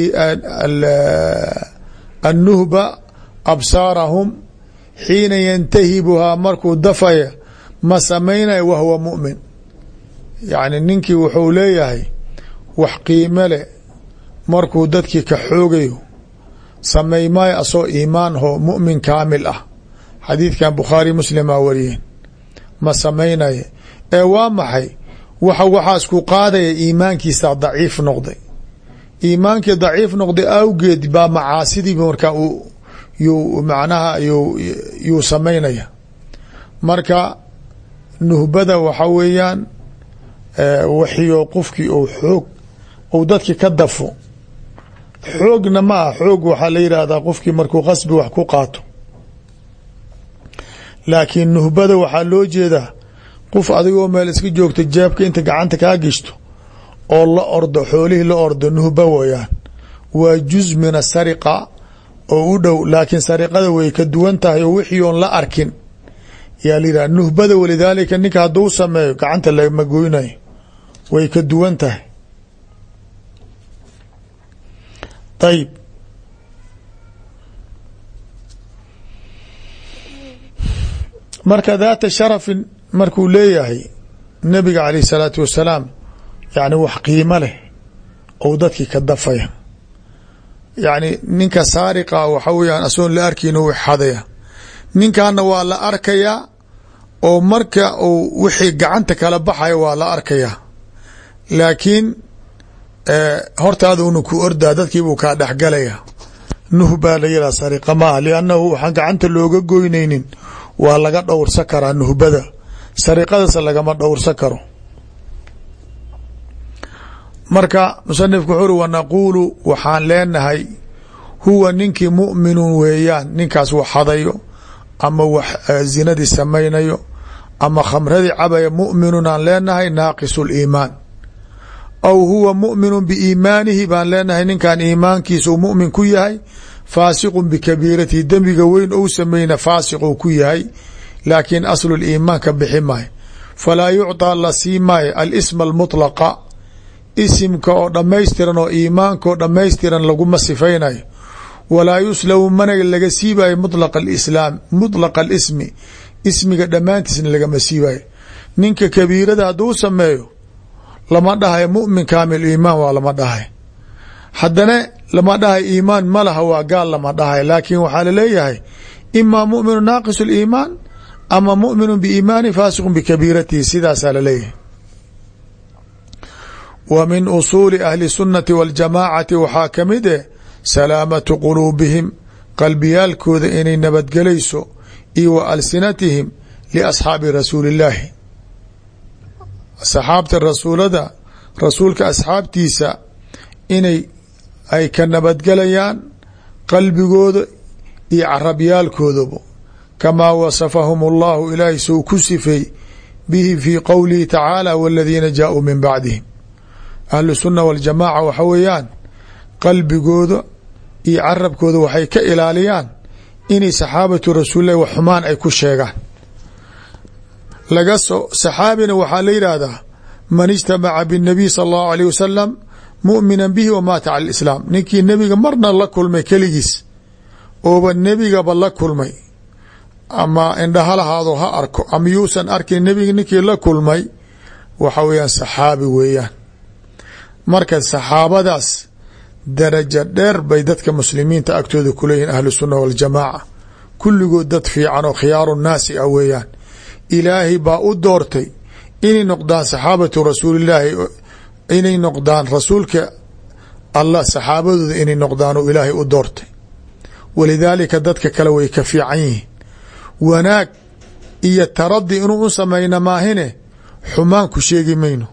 الnuhba absaarahum xiina yantahibuhaa markuu dafaya ma samaynaya wahuwa mu'min. yacni ninkii wuxuu leeyahay wax qiime leh markuu dadkii ka xoogayo samay maayo asoo iimaan ho mu'min kaamil ah. xadiidkan bukhaari muslimaa wariyeen ma samaynaya ee waa maxay waxa waxaas ku qaadaya iimaankiisa daciif noqday. iimaankii daciif noqday awgeed baa macaasidiiba markaa yuu macnaha yuu samaynaya. marka nuhbada waxa weeyaan waxiyo qofkii ou xoog ou dadki ka dafo. xoogna ma ah, xoog waxaa la yidhaahdaa qofkii markuu qasbi wax ku qaato, laakiin nuhbada waxaa loo jeedaa qof adigoo meel iska joogta jeebka inta gacanta kaa gishto oo la ordo xoolihii la ordo nuhba weyaan. waa juz min asariqa oo u dhow, laakiin sariqada way ka duwan tahay oo wixii oon la arkin yaa la yidhaha nuhbada. walidaalika ninka hadduu sameeyo gacanta lama goynayo way ka duwan tahay. ayib marka daata sharafin markuu leeyahay nabiga alayh الsalaatu wasalaam yani wax qiimo leh ou dadkii ka dafaya, yani ninka saariqa waxa weyaan asoon la arkin u xadaya, ninkaana waa la arkayaa oo marka uu wixii gacanta kala baxaya waa la arkayaa, laakiin hortaada una ku ordaa dadkiibuu kaa dhexgalaya. nuh baa la yihaha sariqa maaha, liannahu waxaan gacanta looga goynaynin waa laga dhowrsan karaa nuhbada, sariqadasa lagama dhowrsan karo. marka musanifku wuxuu uri wanaquulu waxaan leenahay huwa ninkii mu'minun weeyaan, ninkaas wax hadayo ama wax zinadii samaynayo ama khamradii cabaya, mu'minun aan leenahay naaqisu liimaan, aw huwa mu'minu biiimaanihi baan leenahay ninkan iimaankiisa uu mu'min ku yahay, faasiqun bikabiiratihi dembiga weyn ou samayna faasiquu ku yahay, laakiin aslu liimaan ka bixi maayo. falaa yucطaa la sii maayo alisma almutlaqa, isimka oo dhammaystiran oo iimaankaoo dhammaystiran laguma sifaynayo, walaa yuslamu mana laga siibayo muطlaqa alislaam, mutlaqa alismi, ismiga dhammaantiisna lagama siibayo. ninka kabiirada hadduu sameeyo lama dhahayo mu'min kaamil iimaan waa lama dhahay, haddana lama dhahay iimaan ma laha waa gaal lama dhahay, laakiin waxaa laleeyahay imaa mu'minu naaqis liimaan ama mu'minu biiimaani faasiqun bikabiiratihi, sidaasaa laleeyahay. wa min usuuli ahli sunnati waljamaacati waxaa ka mid eh salaamatu quluubihim, qalbiyaalkooda inay nabadgelayso, iyo wa alsinatihim liasxaabi rasuuli illaahi, saxaabta rasuulada rasuulka asxaabtiisa inay ay ka nabadgelayaan qalbigooda iyo carabyaalkoodaba, kamaa wasafahum allahu ilaahay sou ku sifay bihi fii qowlihi tacaala waladiina jaaءuu min bacdihim. ahlu sunna waljamaaca waxa weeyaan qalbigooda iyo carabkooda waxay ka ilaaliyaan inay saxaabatu rasuulillahi wax xumaan ay ku sheegaan. laga soo saxaabina waxaa la yidhaahdaa man ijtamaca bالnabiy salى اllahu alيه wasalam mu'mina bihi wamaata cala اlislaam, ninkii nebiga marna la kulmay keligiis ooba nebigaba la kulmay, ama indhahalahaado ha arko ama yuusan arkin nebiga ninkii la kulmay waxa weeyaan saxaabi weeyaan. marka saxaabadaas darajo dheer bay dadka muslimiinta agtooda kuleeyihin ahlu sunna waljamaaca, kulligood dad fiican oo khiyaaru naasi ah weeyaan. ilaahay baa u doortay inay noqdaan saxaabatu rasuulillaahi, inay noqdaan rasuulka allah saxaabadooda inay noqdaan oo ilaahay u doortay. walidaalika dadka kale way ka fiican yihiin, wanaag iyo taradi inuu u samayna maahine xumaan ku sheegi mayno.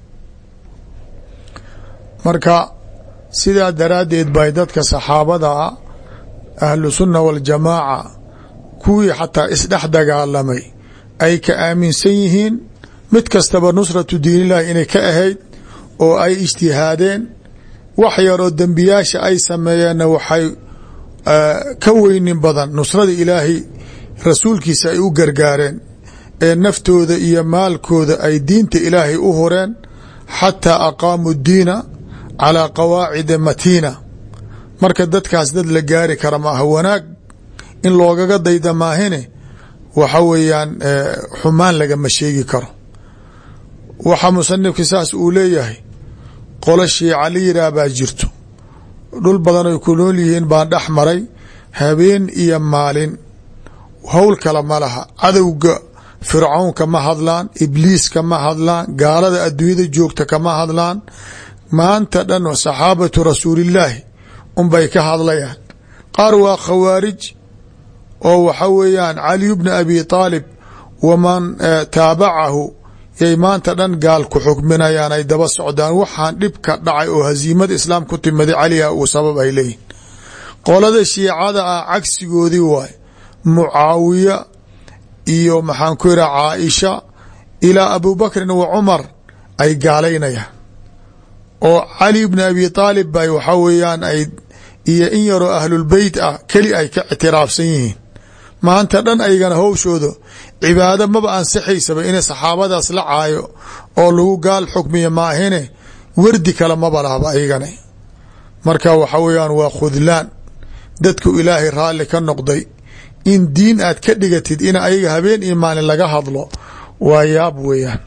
marka sidaa daraaddeed bay dadka saxaabada ah ahlu sunna waljamaaca kuwii xataa isdhex dagaalamay ay ka aaminsan yihiin mid kastaba nusratu diinillahi inay ka ahayd oo ay ijtihaadeen. wax yaroo dembiyaasha ay sameeyeenna waxay ka weynin badan nusrada ilaahay rasuulkiisa ay u gargaareen, ee naftooda iyo maalkooda ay diinta ilaahay u hureen, xataa aqaamuu diina calaa qawaacida matiina. marka dadkaas dad la gaari kara maaha, wanaag in loogaga dayda maahine waxa weeyaan xumaan lagama sheegi karo. waxa musanifka saas uu leeyahay qolo shiica la yihaah baa jirto, dhul badan ay ku nool yihiin baan dhex maray, habeen iyo maalin howl kale ma laha, cadowga fircawn kama hadlaan, ibliis kama hadlaan, gaalada adduunyada joogta kama hadlaan, maanta dhan saxaabatu rasuulillaahi unbay ka hadlayaan. qaar waa khawaarij oo waxa weeyaan caliy bna abi aalib waman taabacahu yay maanta dhan gaal ku xukminayaan, ay daba socdaan. waxaan dhibka dhacay oo hasiimada islaam ku timaday caliha uu sabab ay leeyihin. qolada shiicada ah cagsigoodii waay, mucaawiya iyo maxaan ku yidhaha caaisha ilaa abubakrin wa cumar ay gaalaynayaan, oo cali bna abi aalib bay waxa weeyaan ay iyo in yaroo ahlulbeyt ah keli ay ka ictiraafsan yihiin. maanta dhan aygana howshooda cibaado maba ansaxaysaba inay saxaabadaas la caayo oo lagu gaal xukmiya maahine wardi kale maba lahaba ayagana marka waxa weeyaan waa khudlaan dadku ilaahay raalli ka noqday in diin aad ka dhigatid in ayaga habeen iyo maalin laga hadlo waa yaab weeyaan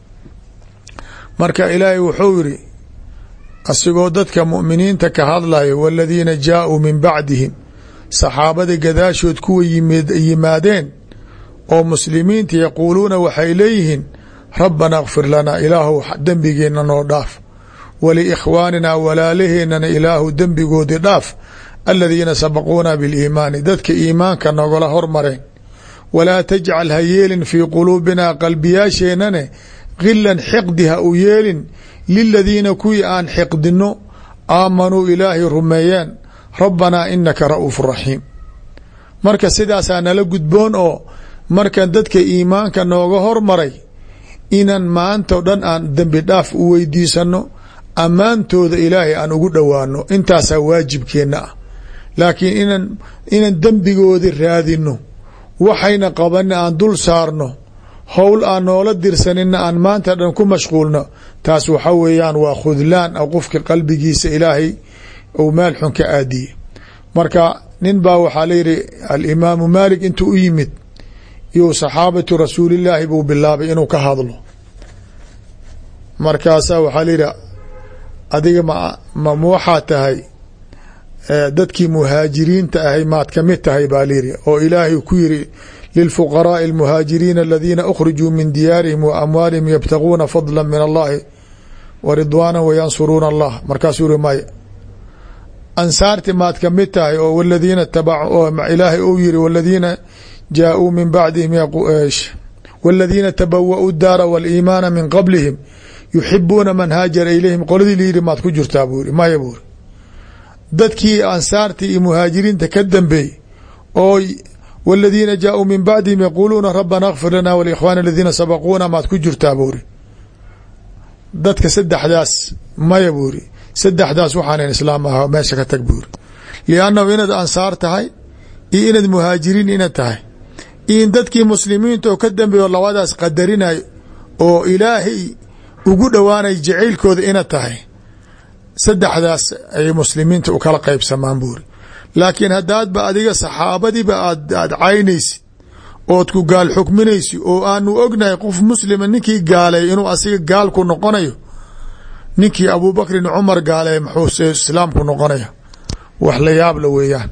marka ilaahay wuxuu yidhi asigoo dadka mu'miniinta ka hadlayo waaladiina jaaءuu min bacdihim saxaabada gadaashood kuwa yimaadeen oo muslimiinta yaquuluuna waxay leeyihiin rabbana اkfir lanaa ilaahu dembigeenna noo dhaaf waliikhwaanina walaalaheennana ilaahu dembigoodii dhaaf aladiina sabaquuna biliimaani dadka iimaanka nogala hormareen walaa tajcal ha yeelin fii quluubina qalbiyaasheennane gilan xiqdi ha u yeelin liladiina kuwii aan xiqdino aamanuu ilaahay rumeeyeen rabbanaa inaka ra'uufu raxiim marka sidaasaa nala gudboon oo markan dadka iimaanka nooga hormaray inaan maanta o dhan aan dembi dhaaf u weydiisano ammaantooda ilaahay aan ugu dhowaano intaasaa waajibkeenna ah laakiin inan inaan dembigoodi raadino waxayna qabanna aan dul saarno howl aan noola dirsanina aan maanta dhan ku mashquulno taas waxa weeyaan waa khudlaan oo qofka qalbigiisa ilaahay ou meel xun ka aadiye marka nin baa waxaa layidhi alimaamu maalik intuu u yimid iyo saxaabatu rasuulillaahi buu bilaabay inuu ka hadlo markaasaa waxaa layidhi adiga ma ma waxaa tahay dadkii muhaajiriinta ahay maad kamid tahay baa layidhi oo ilaahay ku yiri lilfuqaraaءi اlmuhaajiriina aladiina أkhrijuu min diyaarihim wa amwaalihim yabtaguuna fadla min allahi wa ridwaana wayansuruuna allah markaasuu yihi maya ansaarti maad kamid tahay oo waladiina tabacoo ilaahay uu yihi waladiina jaaءuu min bacdihim waladiina tabawa'uu daara wاliimaana min qablihim yuxibuuna man haajara ilayhim qoladii layidhi maad ku jirtaa buu yihi maya buu iri dadkii ansaartii iyo muhaajiriinta ka dambeey oo wاladiina jaaءuu min bacdihim yaquuluuna rabbana اkfir lana walikhwaani aladiina sabaquuna maad ku jirtaa buu iri dadka saddexdaas maya buu iri saddexdaas waxaanan islaam aha meesha ka tag buu iri liannahu inaad ansaar tahay iyo inaad muhaajiriin inaad tahay iyo in dadkii muslimiinta oo ka dambeeyo labadaas qadarinayo oo ilaahay ugu dhowaanay jacaylkooda inaad tahay saddexdaas ay muslimiinta u kala qaybsamaan buu iri laakiin haddaadba adiga saxaabadiiba aad aad caynaysid ood ku gaal xukminaysi oo aanu ognahay qof muslima ninkii gaaleey inuu asiga gaalku noqonayo ninkii abubakrin cumar gaaleey muxuu islaamku noqonaya wax la yaabla weeyaan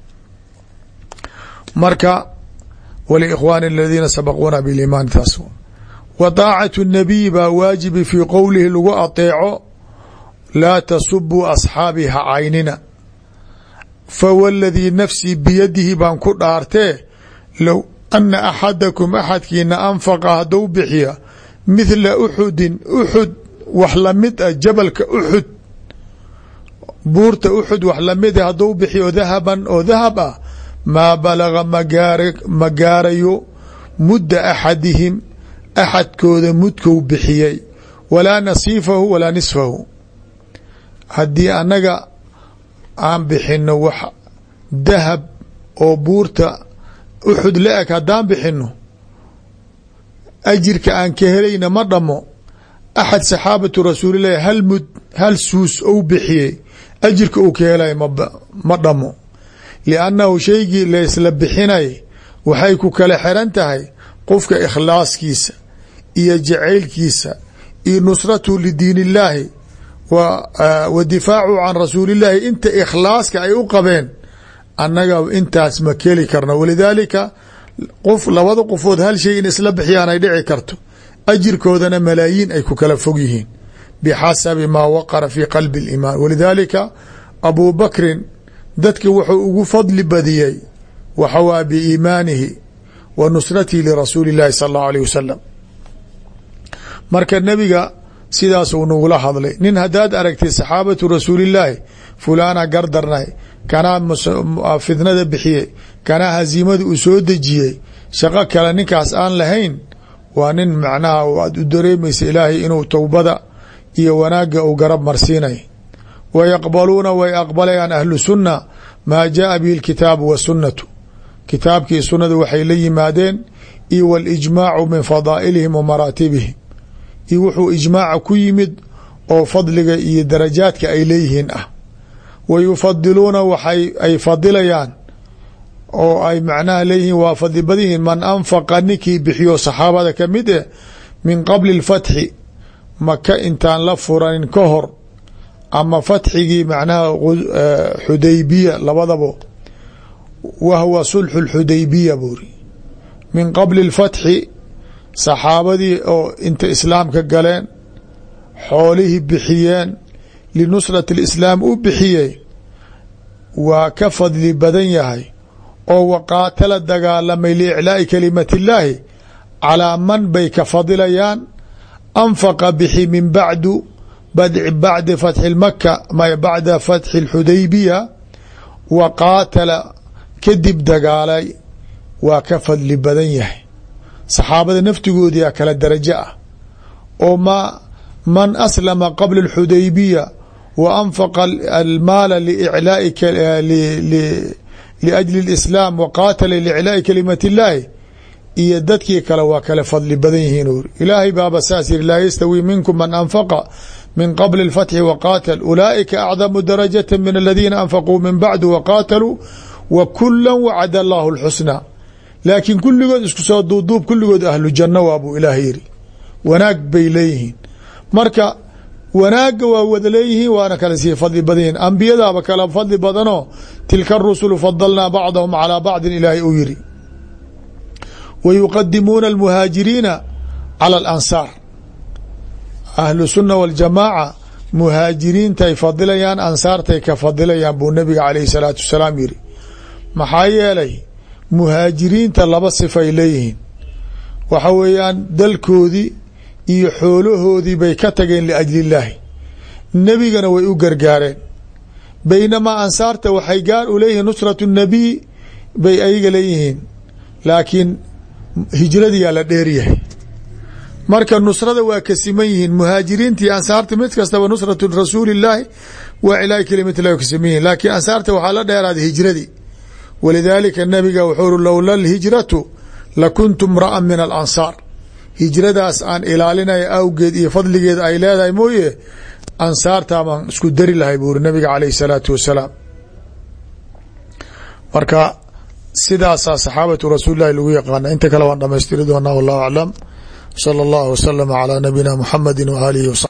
marka waliikhwaani aladiina sabaquuna biliimaan taas wa taacatu nabiy baa waajibi fii qowlihi lagu ateeco laa tasubuu asxaabii ha caynina fawladii nafsii biyadihi baan ku dhaartee low ana axadakum axadkiina anfaqa haddou bixiya mithla uxudin uxud wax lamid ah jabalka uxud buurta uxud wax lamid a haddou bixiyo dahaban oo dahab ah maa balaga magaar ma gaarayo mudda axadihim axadkooda mudkou bixiyey walaa nasiifahu walaa nisfahu haddii annaga aan bixino wax dahab oo buurta uxud la eg haddaan bixino ajirka aan ka helayna ma dhamo axad saxaabatu rasuulillahi hal mud hal suus ou bixiyey ajirka uu ka helay ma dhamo liannahu shaygii laysla bixinay waxay ku kala xiran tahay qofka ikhlaaskiisa iyo jacaylkiisa iyo nusratu lidiin illaahi wa difaacu can rasuuli illaahi inta ikhlaaska ay u qabeen annaga intaas ma keli karno walidaalika qof labada qofood hal shay in isla bixiyaan ay dhici karto ajirkoodana malaayiin ay ku kala fog yihiin bixasabi maa waqara fii qalbi اliimaan walidaalika abuu bakrin dadki wuxuu ugu fadli badiyey waxa waa biiimaanihi wa nusratihi lirasuuli اllahi sala اllahu alيh wasalam marka nebiga sidaasuu nagula hadlay nin haddaad aragtay saxaabatu rasuulillaahi fulaana gardarnay kanaa fidnada bixiyey kanaa hasiimada uu soo dejiyey shaqo kale ninkaas aan lahayn waa nin macnaha aad u dareemaysa ilaahay inuu towbada iyo wanaagga uu garab marsiinay wa yaqbaluuna way aqbalayaan ahlu sunna maa jaaa bihi alkitaabu wasunnatu kitaabkii sunnada waxay la yimaadeen iyo walijmaacu min fadaa'ilihim wa maraatibihim iyo wuxuu ijmaaca ku yimid oo fadliga iyo darajaadka ay leeyihiin ah. wa yufadiluuna waxay ay fadilayaan oo ay macnaha leeyihiin waa fadli badan yihiin man anfaqa ninkii bixiyo saxaabada ka mid eh min qabli اlfatxi maka intaan la furanin ka hor ama fatxigii macnaha xudaybiya labadabo wa huwa sulxu اlxudaybiya buuri min qabli اlfatxi saxaabadii oo inta islaamka galeen xoolihii bixiyeen linusrati اlislaam u bixiyey waa ka fadli badan yahay oo waqaatala dagaalamay liiclaa'i kalimati اllaahi calaa man bay ka fadilayaan anfaqa bixi min bacdu bacda fatxi maka bacda fatxi اlxudaybiya wa qaatala kadib dagaalay waa ka fadli badan yahay. saxaabada naftigoodiyaa kala darajo ah oo ma man aslama qabla اlxudaybiya wa anfaqa almaala liajli اlislaam wa qaatala liiclaa'i kalimati اllaahi iyo dadkii kale waa kala fadli badan yihiin uri ilaahay baaba saas yiri laa yastawi minkum man anfaqa min qabli اlfatxi wa qaatal ulaa'ika acdamu darajata min aladiina anfaquu min bacdu wa qaataluu wa kula wacada allahu اlxusnaa laakiin kulligood isku soo duuduub kulligood ahlu janno waa buu ilaah yiri wanaag bay leeyihiin marka wanaagga waa wada leeyihiin waana kala sii fadli badan yihiin ambiyadaaba kala fadli badanoo tilka rusulu fadalnaa bacdahum calaa bacdin ilaahay uu yiri wa yuqadimuuna almuhaajiriina cala alansaar ahlu sunna waljamaaca muhaajiriintay fadilayaan ansaartay ka fadilayaan buu nabiga calayhi salaatu wasalaam yiri maxaa yeelay muhaajiriinta laba sifay leeyihiin waxa weeyaan dalkoodii iyo xoolahoodii bay ka tageen liajli illaahi nebigana way u gargaareen baynamaa ansaarta waxay gaar u leeyihiin nusratu nabiy bay ayaga leeyihiin laakiin hijradiyaa la dheeryahay marka nusrada waa ka siman yihiin muhaajiriintii ansaarta mid kastaba nusratu rasuuli illaahi waa ilaahi kelimati llahi ka siman yihin laakiin ansaarta waxaa la dheeraaday hijradii walidaalika nabiga wuxuu uri lowla alhijratu lakuntu mra'an min alansaar hijradaas aan ilaalinaya awgeed iyo fadligeeda ay leedahay mooye ansaartaa baan isku dari lahay buu uri nabiga calayhi salaatu wasalaam marka sidaasaa saxaabatu rasuulillahi lagu yaqaana inta kale waan dhamaystiri doonaa wallahu aclam sala allahu wasalama calaa nabiyina muxamadi wa aalihi wasaxbi